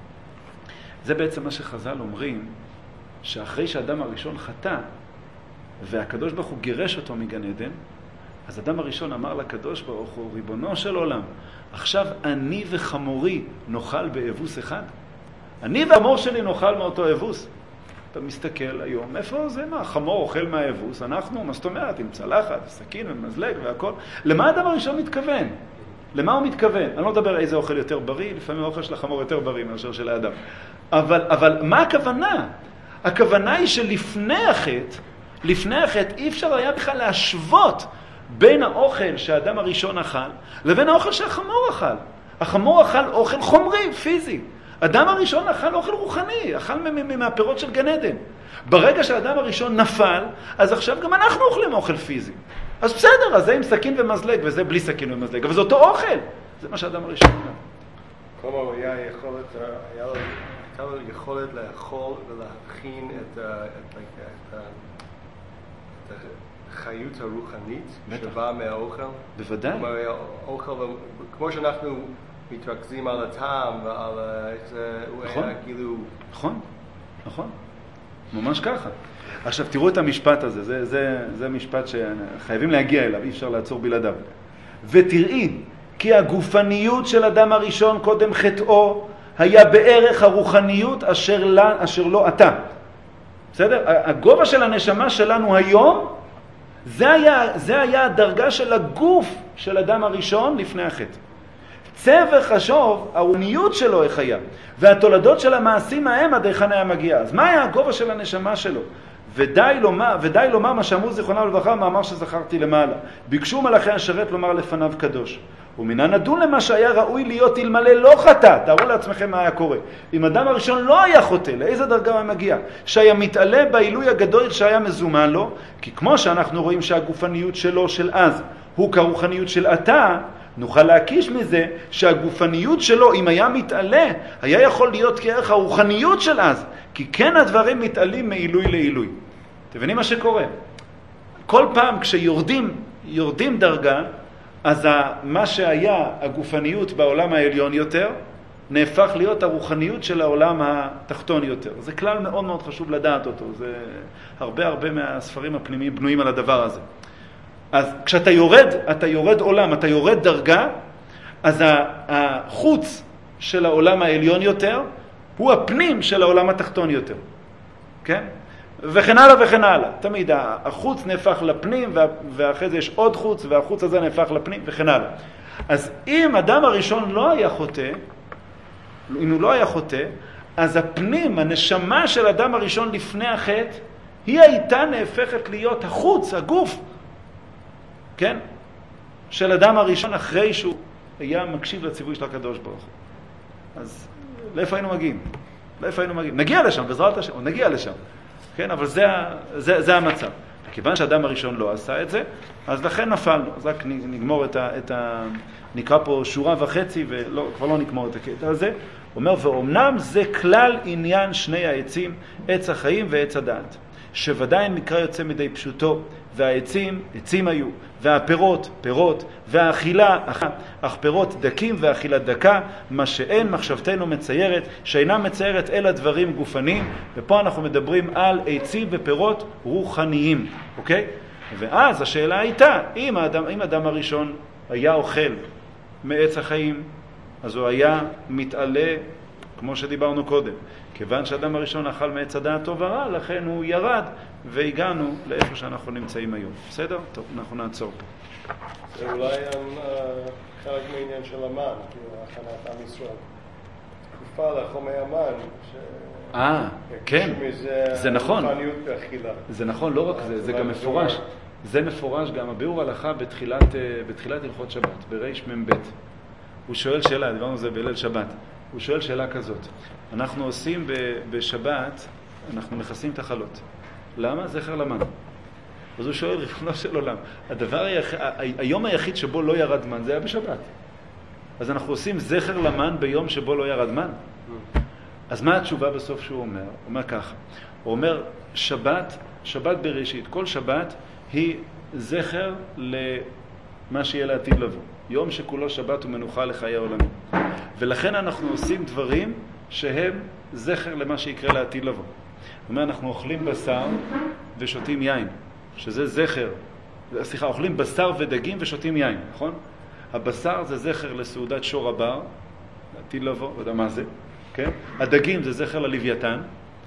[SPEAKER 1] זה בעצם מה שחז"ל אומרים, שאחרי שהאדם הראשון חטא, והקדוש ברוך הוא גירש אותו מגן עדן, אז אדם הראשון אמר לקדוש ברוך הוא, ריבונו של עולם, עכשיו אני וחמורי נאכל באבוס אחד? אני והחמור שלי נאכל מאותו אבוס. אתה מסתכל היום, איפה זה? מה? חמור אוכל מהאבוס, אנחנו, מה זאת אומרת, עם צלחת, סכין ומזלג והכל. למה האדם הראשון מתכוון? למה הוא מתכוון? אני לא מדבר איזה אוכל יותר בריא, לפעמים האוכל של החמור יותר בריא מאשר של האדם. אבל, אבל מה הכוונה? הכוונה היא שלפני החטא, לפני החטא אי אפשר היה בכלל להשוות בין האוכל שהאדם הראשון אכל לבין האוכל שהחמור אכל. החמור אכל אוכל חומרי, פיזי. אדם הראשון אכל אוכל רוחני, אכל מהפירות של גן עדן. ברגע שהאדם הראשון נפל, אז עכשיו גם אנחנו אוכלים אוכל פיזי. אז בסדר, אז זה עם סכין ומזלג, וזה בלי סכין ומזלג, אבל זה אותו אוכל. זה מה שהאדם הראשון אכל.
[SPEAKER 2] כלומר, היה יכולת, היה לו יכולת לאכול ולהכין את החיות הרוחנית שבאה מהאוכל.
[SPEAKER 1] בוודאי.
[SPEAKER 2] כלומר, היה אוכל, כמו שאנחנו מתרכזים על הטעם ועל איך זה, הוא היה כאילו...
[SPEAKER 1] נכון, נכון. ממש ככה. עכשיו, תראו את המשפט הזה, זה, זה, זה משפט שחייבים להגיע אליו, אי אפשר לעצור בלעדיו. ותראי, כי הגופניות של אדם הראשון קודם חטאו, היה בערך הרוחניות אשר, לה, אשר לא אתה. בסדר? הגובה של הנשמה שלנו היום, זה היה, זה היה הדרגה של הגוף של אדם הראשון לפני החטא. צבע חשוב, הרוחניות שלו איך היה, והתולדות של המעשים ההם עד היכן היה מגיע. אז מה היה הגובה של הנשמה שלו? ודי לומר, ודי לומר מה שאמרו זיכרונם לברכה, מאמר שזכרתי למעלה. ביקשו מלאכי השרת לומר לפניו קדוש. ומנין נדון למה שהיה ראוי להיות אלמלא לא חטא. תארו לעצמכם מה היה קורה. אם אדם הראשון לא היה חוטא, לאיזה דרגה הוא מגיע? שהיה מתעלה בעילוי הגדול שהיה מזומן לו, כי כמו שאנחנו רואים שהגופניות שלו של אז הוא כרוחניות של עתה, נוכל להקיש מזה שהגופניות שלו, אם היה מתעלה, היה יכול להיות כערך הרוחניות של אז, כי כן הדברים מתעלים מעילוי לעילוי. אתם מבינים מה שקורה? כל פעם כשיורדים יורדים דרגה, אז מה שהיה הגופניות בעולם העליון יותר, נהפך להיות הרוחניות של העולם התחתון יותר. זה כלל מאוד מאוד חשוב לדעת אותו. זה הרבה הרבה מהספרים הפנימיים בנויים על הדבר הזה. אז כשאתה יורד, אתה יורד עולם, אתה יורד דרגה, אז החוץ של העולם העליון יותר, הוא הפנים של העולם התחתון יותר. כן? וכן הלאה וכן הלאה. תמיד החוץ נהפך לפנים, ואחרי זה יש עוד חוץ, והחוץ הזה נהפך לפנים, וכן הלאה. אז אם אדם הראשון לא היה חוטא, אם הוא לא היה חוטא, אז הפנים, הנשמה של אדם הראשון לפני החטא, היא הייתה נהפכת להיות החוץ, הגוף, כן? של אדם הראשון אחרי שהוא היה מקשיב לציווי של הקדוש ברוך הוא. אז לאיפה היינו מגיעים? לאיפה היינו מגיעים? נגיע לשם, בעזרת השם, או נגיע לשם. כן, אבל זה, זה, זה המצב. כיוון שהאדם הראשון לא עשה את זה, אז לכן נפלנו. אז רק נגמור את ה... את ה נקרא פה שורה וחצי, וכבר לא נגמור את הקטע הזה. אומר, ואומנם זה כלל עניין שני העצים, עץ החיים ועץ הדעת. שוודאי מקרא יוצא מדי פשוטו, והעצים, עצים היו, והפירות, פירות, והאכילה, אך פירות דקים והאכילה דקה, מה שאין מחשבתנו מציירת, שאינה מציירת אלא דברים גופניים, ופה אנחנו מדברים על עצים ופירות רוחניים, אוקיי? ואז השאלה הייתה, אם האדם, אם האדם הראשון היה אוכל מעץ החיים, אז הוא היה מתעלה, כמו שדיברנו קודם. כיוון שאדם הראשון אכל מעץ הדעת טוב ורע, לכן הוא ירד והגענו לאיפה שאנחנו נמצאים היום. בסדר? טוב, אנחנו נעצור פה.
[SPEAKER 2] זה אולי חלק מהעניין של המן, כאילו הכנת עם ישראל. תקופה לחומי המן,
[SPEAKER 1] אה, כן, זה נכון.
[SPEAKER 2] רוחניות באכילה.
[SPEAKER 1] זה נכון, לא רק זה, זה גם מפורש. זה מפורש גם הביאור הלכה בתחילת, בתחילת הלכות שבת, בריש מ"ב. הוא שואל שאלה, דיברנו על זה בליל שבת. הוא שואל שאלה כזאת. אנחנו עושים בשבת, אנחנו מכסים את החלות. למה? זכר למן. אז הוא שואל, ריבונו של עולם, הדבר היחיד, היום היחיד שבו לא ירד מן זה היה בשבת. אז אנחנו עושים זכר למן ביום שבו לא ירד מן. אז מה התשובה בסוף שהוא אומר? הוא אומר ככה, הוא אומר שבת, שבת בראשית, כל שבת היא זכר למה שיהיה לעתיד לבוא. יום שכולו שבת ומנוחה לחיי העולמים. ולכן אנחנו עושים דברים שהם זכר למה שיקרה לעתיד לבוא. זאת אומרת, אנחנו אוכלים בשר ושותים יין, שזה זכר, סליחה, אוכלים בשר ודגים ושותים יין, נכון? הבשר זה זכר לסעודת שור הבר, לעתיד לבוא, לא יודע מה זה, כן? הדגים זה זכר ללוויתן,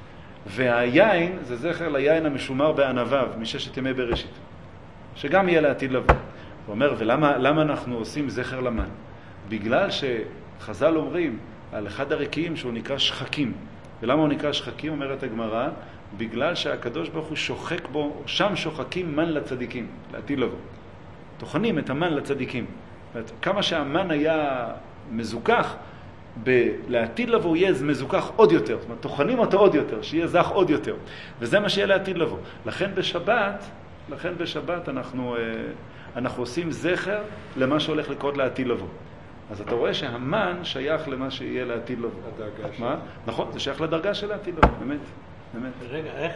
[SPEAKER 1] והיין זה זכר ליין המשומר בענביו, מששת ימי בראשית, שגם יהיה לעתיד לבוא. הוא אומר, ולמה למה אנחנו עושים זכר למן? בגלל שחז"ל אומרים על אחד הרקיעים שהוא נקרא שחקים. ולמה הוא נקרא שחקים? אומרת הגמרא, בגלל שהקדוש ברוך הוא שוחק בו, שם שוחקים מן לצדיקים, לעתיד לבוא. טוחנים את המן לצדיקים. כמה שהמן היה מזוכח, ב- לעתיד לבוא יהיה מזוכח עוד יותר. זאת אומרת, טוחנים אותו עוד יותר, שיהיה זך עוד יותר. וזה מה שיהיה לעתיד לבוא. לכן בשבת, לכן בשבת אנחנו, אנחנו עושים זכר למה שהולך לקרות לעתיד לבוא. אז אתה רואה שהמן שייך למה שיהיה לעתיד לבוא.
[SPEAKER 2] הדרגה
[SPEAKER 1] מה? נכון, זה שייך לדרגה של העתיד לבוא, באמת, באמת.
[SPEAKER 3] רגע, איך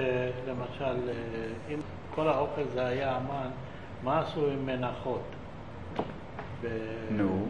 [SPEAKER 3] למשל, אם כל האוכל זה היה המן, מה עשו עם מנחות? ב...
[SPEAKER 1] נו.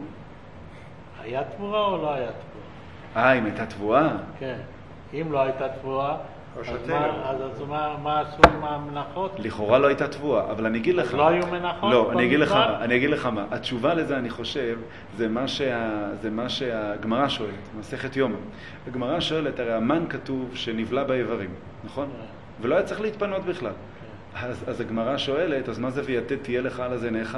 [SPEAKER 3] היה תבואה או לא היה תבואה?
[SPEAKER 1] אה, אם הייתה תבואה?
[SPEAKER 3] כן. אם לא הייתה תבואה, אז,
[SPEAKER 2] שתינו.
[SPEAKER 3] מה, אז, אז מה, מה עשו עם המנחות?
[SPEAKER 1] לכאורה לא הייתה תבואה, אבל אני אגיד לך...
[SPEAKER 3] אז לא היו מנחות?
[SPEAKER 1] לא, אני אגיד לך
[SPEAKER 3] במדבר?
[SPEAKER 1] מה, אני אגיד לך מה. התשובה לזה, אני חושב, זה מה שה, זה מה שהגמרא שואלת, מסכת יומא. הגמרא שואלת, הרי המן כתוב שנבלע באיברים, נכון? ולא היה צריך להתפנות בכלל. אז, אז הגמרא שואלת, אז מה זה ויתד תהיה לך על הזניך?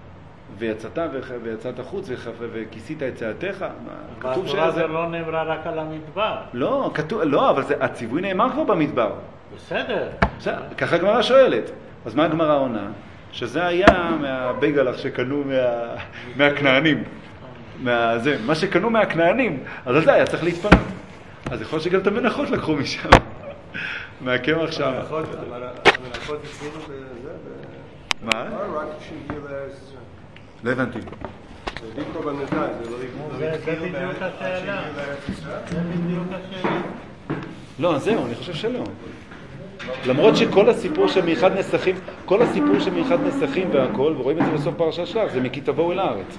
[SPEAKER 1] ויצאת ויצאת חוץ וכיסית את צעתך? כתוב
[SPEAKER 3] והתורה זה לא נאמרה רק על המדבר.
[SPEAKER 1] לא, כתוב, לא, אבל זה, הציווי נאמר כבר במדבר.
[SPEAKER 3] בסדר.
[SPEAKER 1] בסדר, ככה הגמרא שואלת. אז מה הגמרא עונה? שזה היה מהבייגלח שקנו מה, מהכנענים. מה, זה, מה שקנו מהכנענים, אז על זה היה צריך להתפנות. אז יכול להיות שגם את המנחות לקחו משם. מהקמח שם.
[SPEAKER 2] המנחות הצליחו בזה?
[SPEAKER 1] מה?
[SPEAKER 2] רק כשהגיעו לארץ ישראל.
[SPEAKER 1] לא הבנתי.
[SPEAKER 2] זה עדיף קורבנותיי, זה לא
[SPEAKER 3] זה
[SPEAKER 2] התחילו
[SPEAKER 3] בדיוק
[SPEAKER 2] עד
[SPEAKER 3] השאלה.
[SPEAKER 2] שהגיעו לארץ ישראל?
[SPEAKER 3] זה בדיוק השאלה.
[SPEAKER 1] לא, זהו, אני חושב שלא. למרות שכל הסיפור שמאחד נסכים, כל הסיפור שמאחד נסכים והכל, ורואים את זה בסוף פרשת שלח, זה מכי תבואו אל הארץ.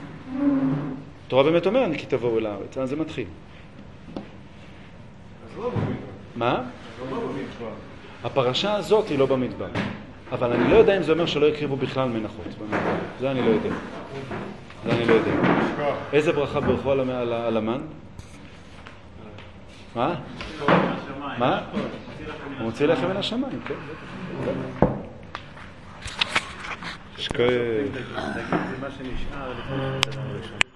[SPEAKER 1] תורה באמת אומר, מכי תבואו אל הארץ, אז זה מתחיל.
[SPEAKER 2] אז לא במדבר.
[SPEAKER 1] מה?
[SPEAKER 2] אז לא במדבר.
[SPEAKER 1] הפרשה הזאת היא לא במדבר. אבל אני לא יודע אם זה אומר שלא יקריבו בכלל מנחות במדבר. זה אני לא יודע. זה אני לא יודע. איזה ברכה ברכו על, על, על המן? מה? מה? הוא מוציא לחם מן השמיים, כן. שקוי.
[SPEAKER 5] תגיד, זה מה שנשאר לפני הדבר הראשון.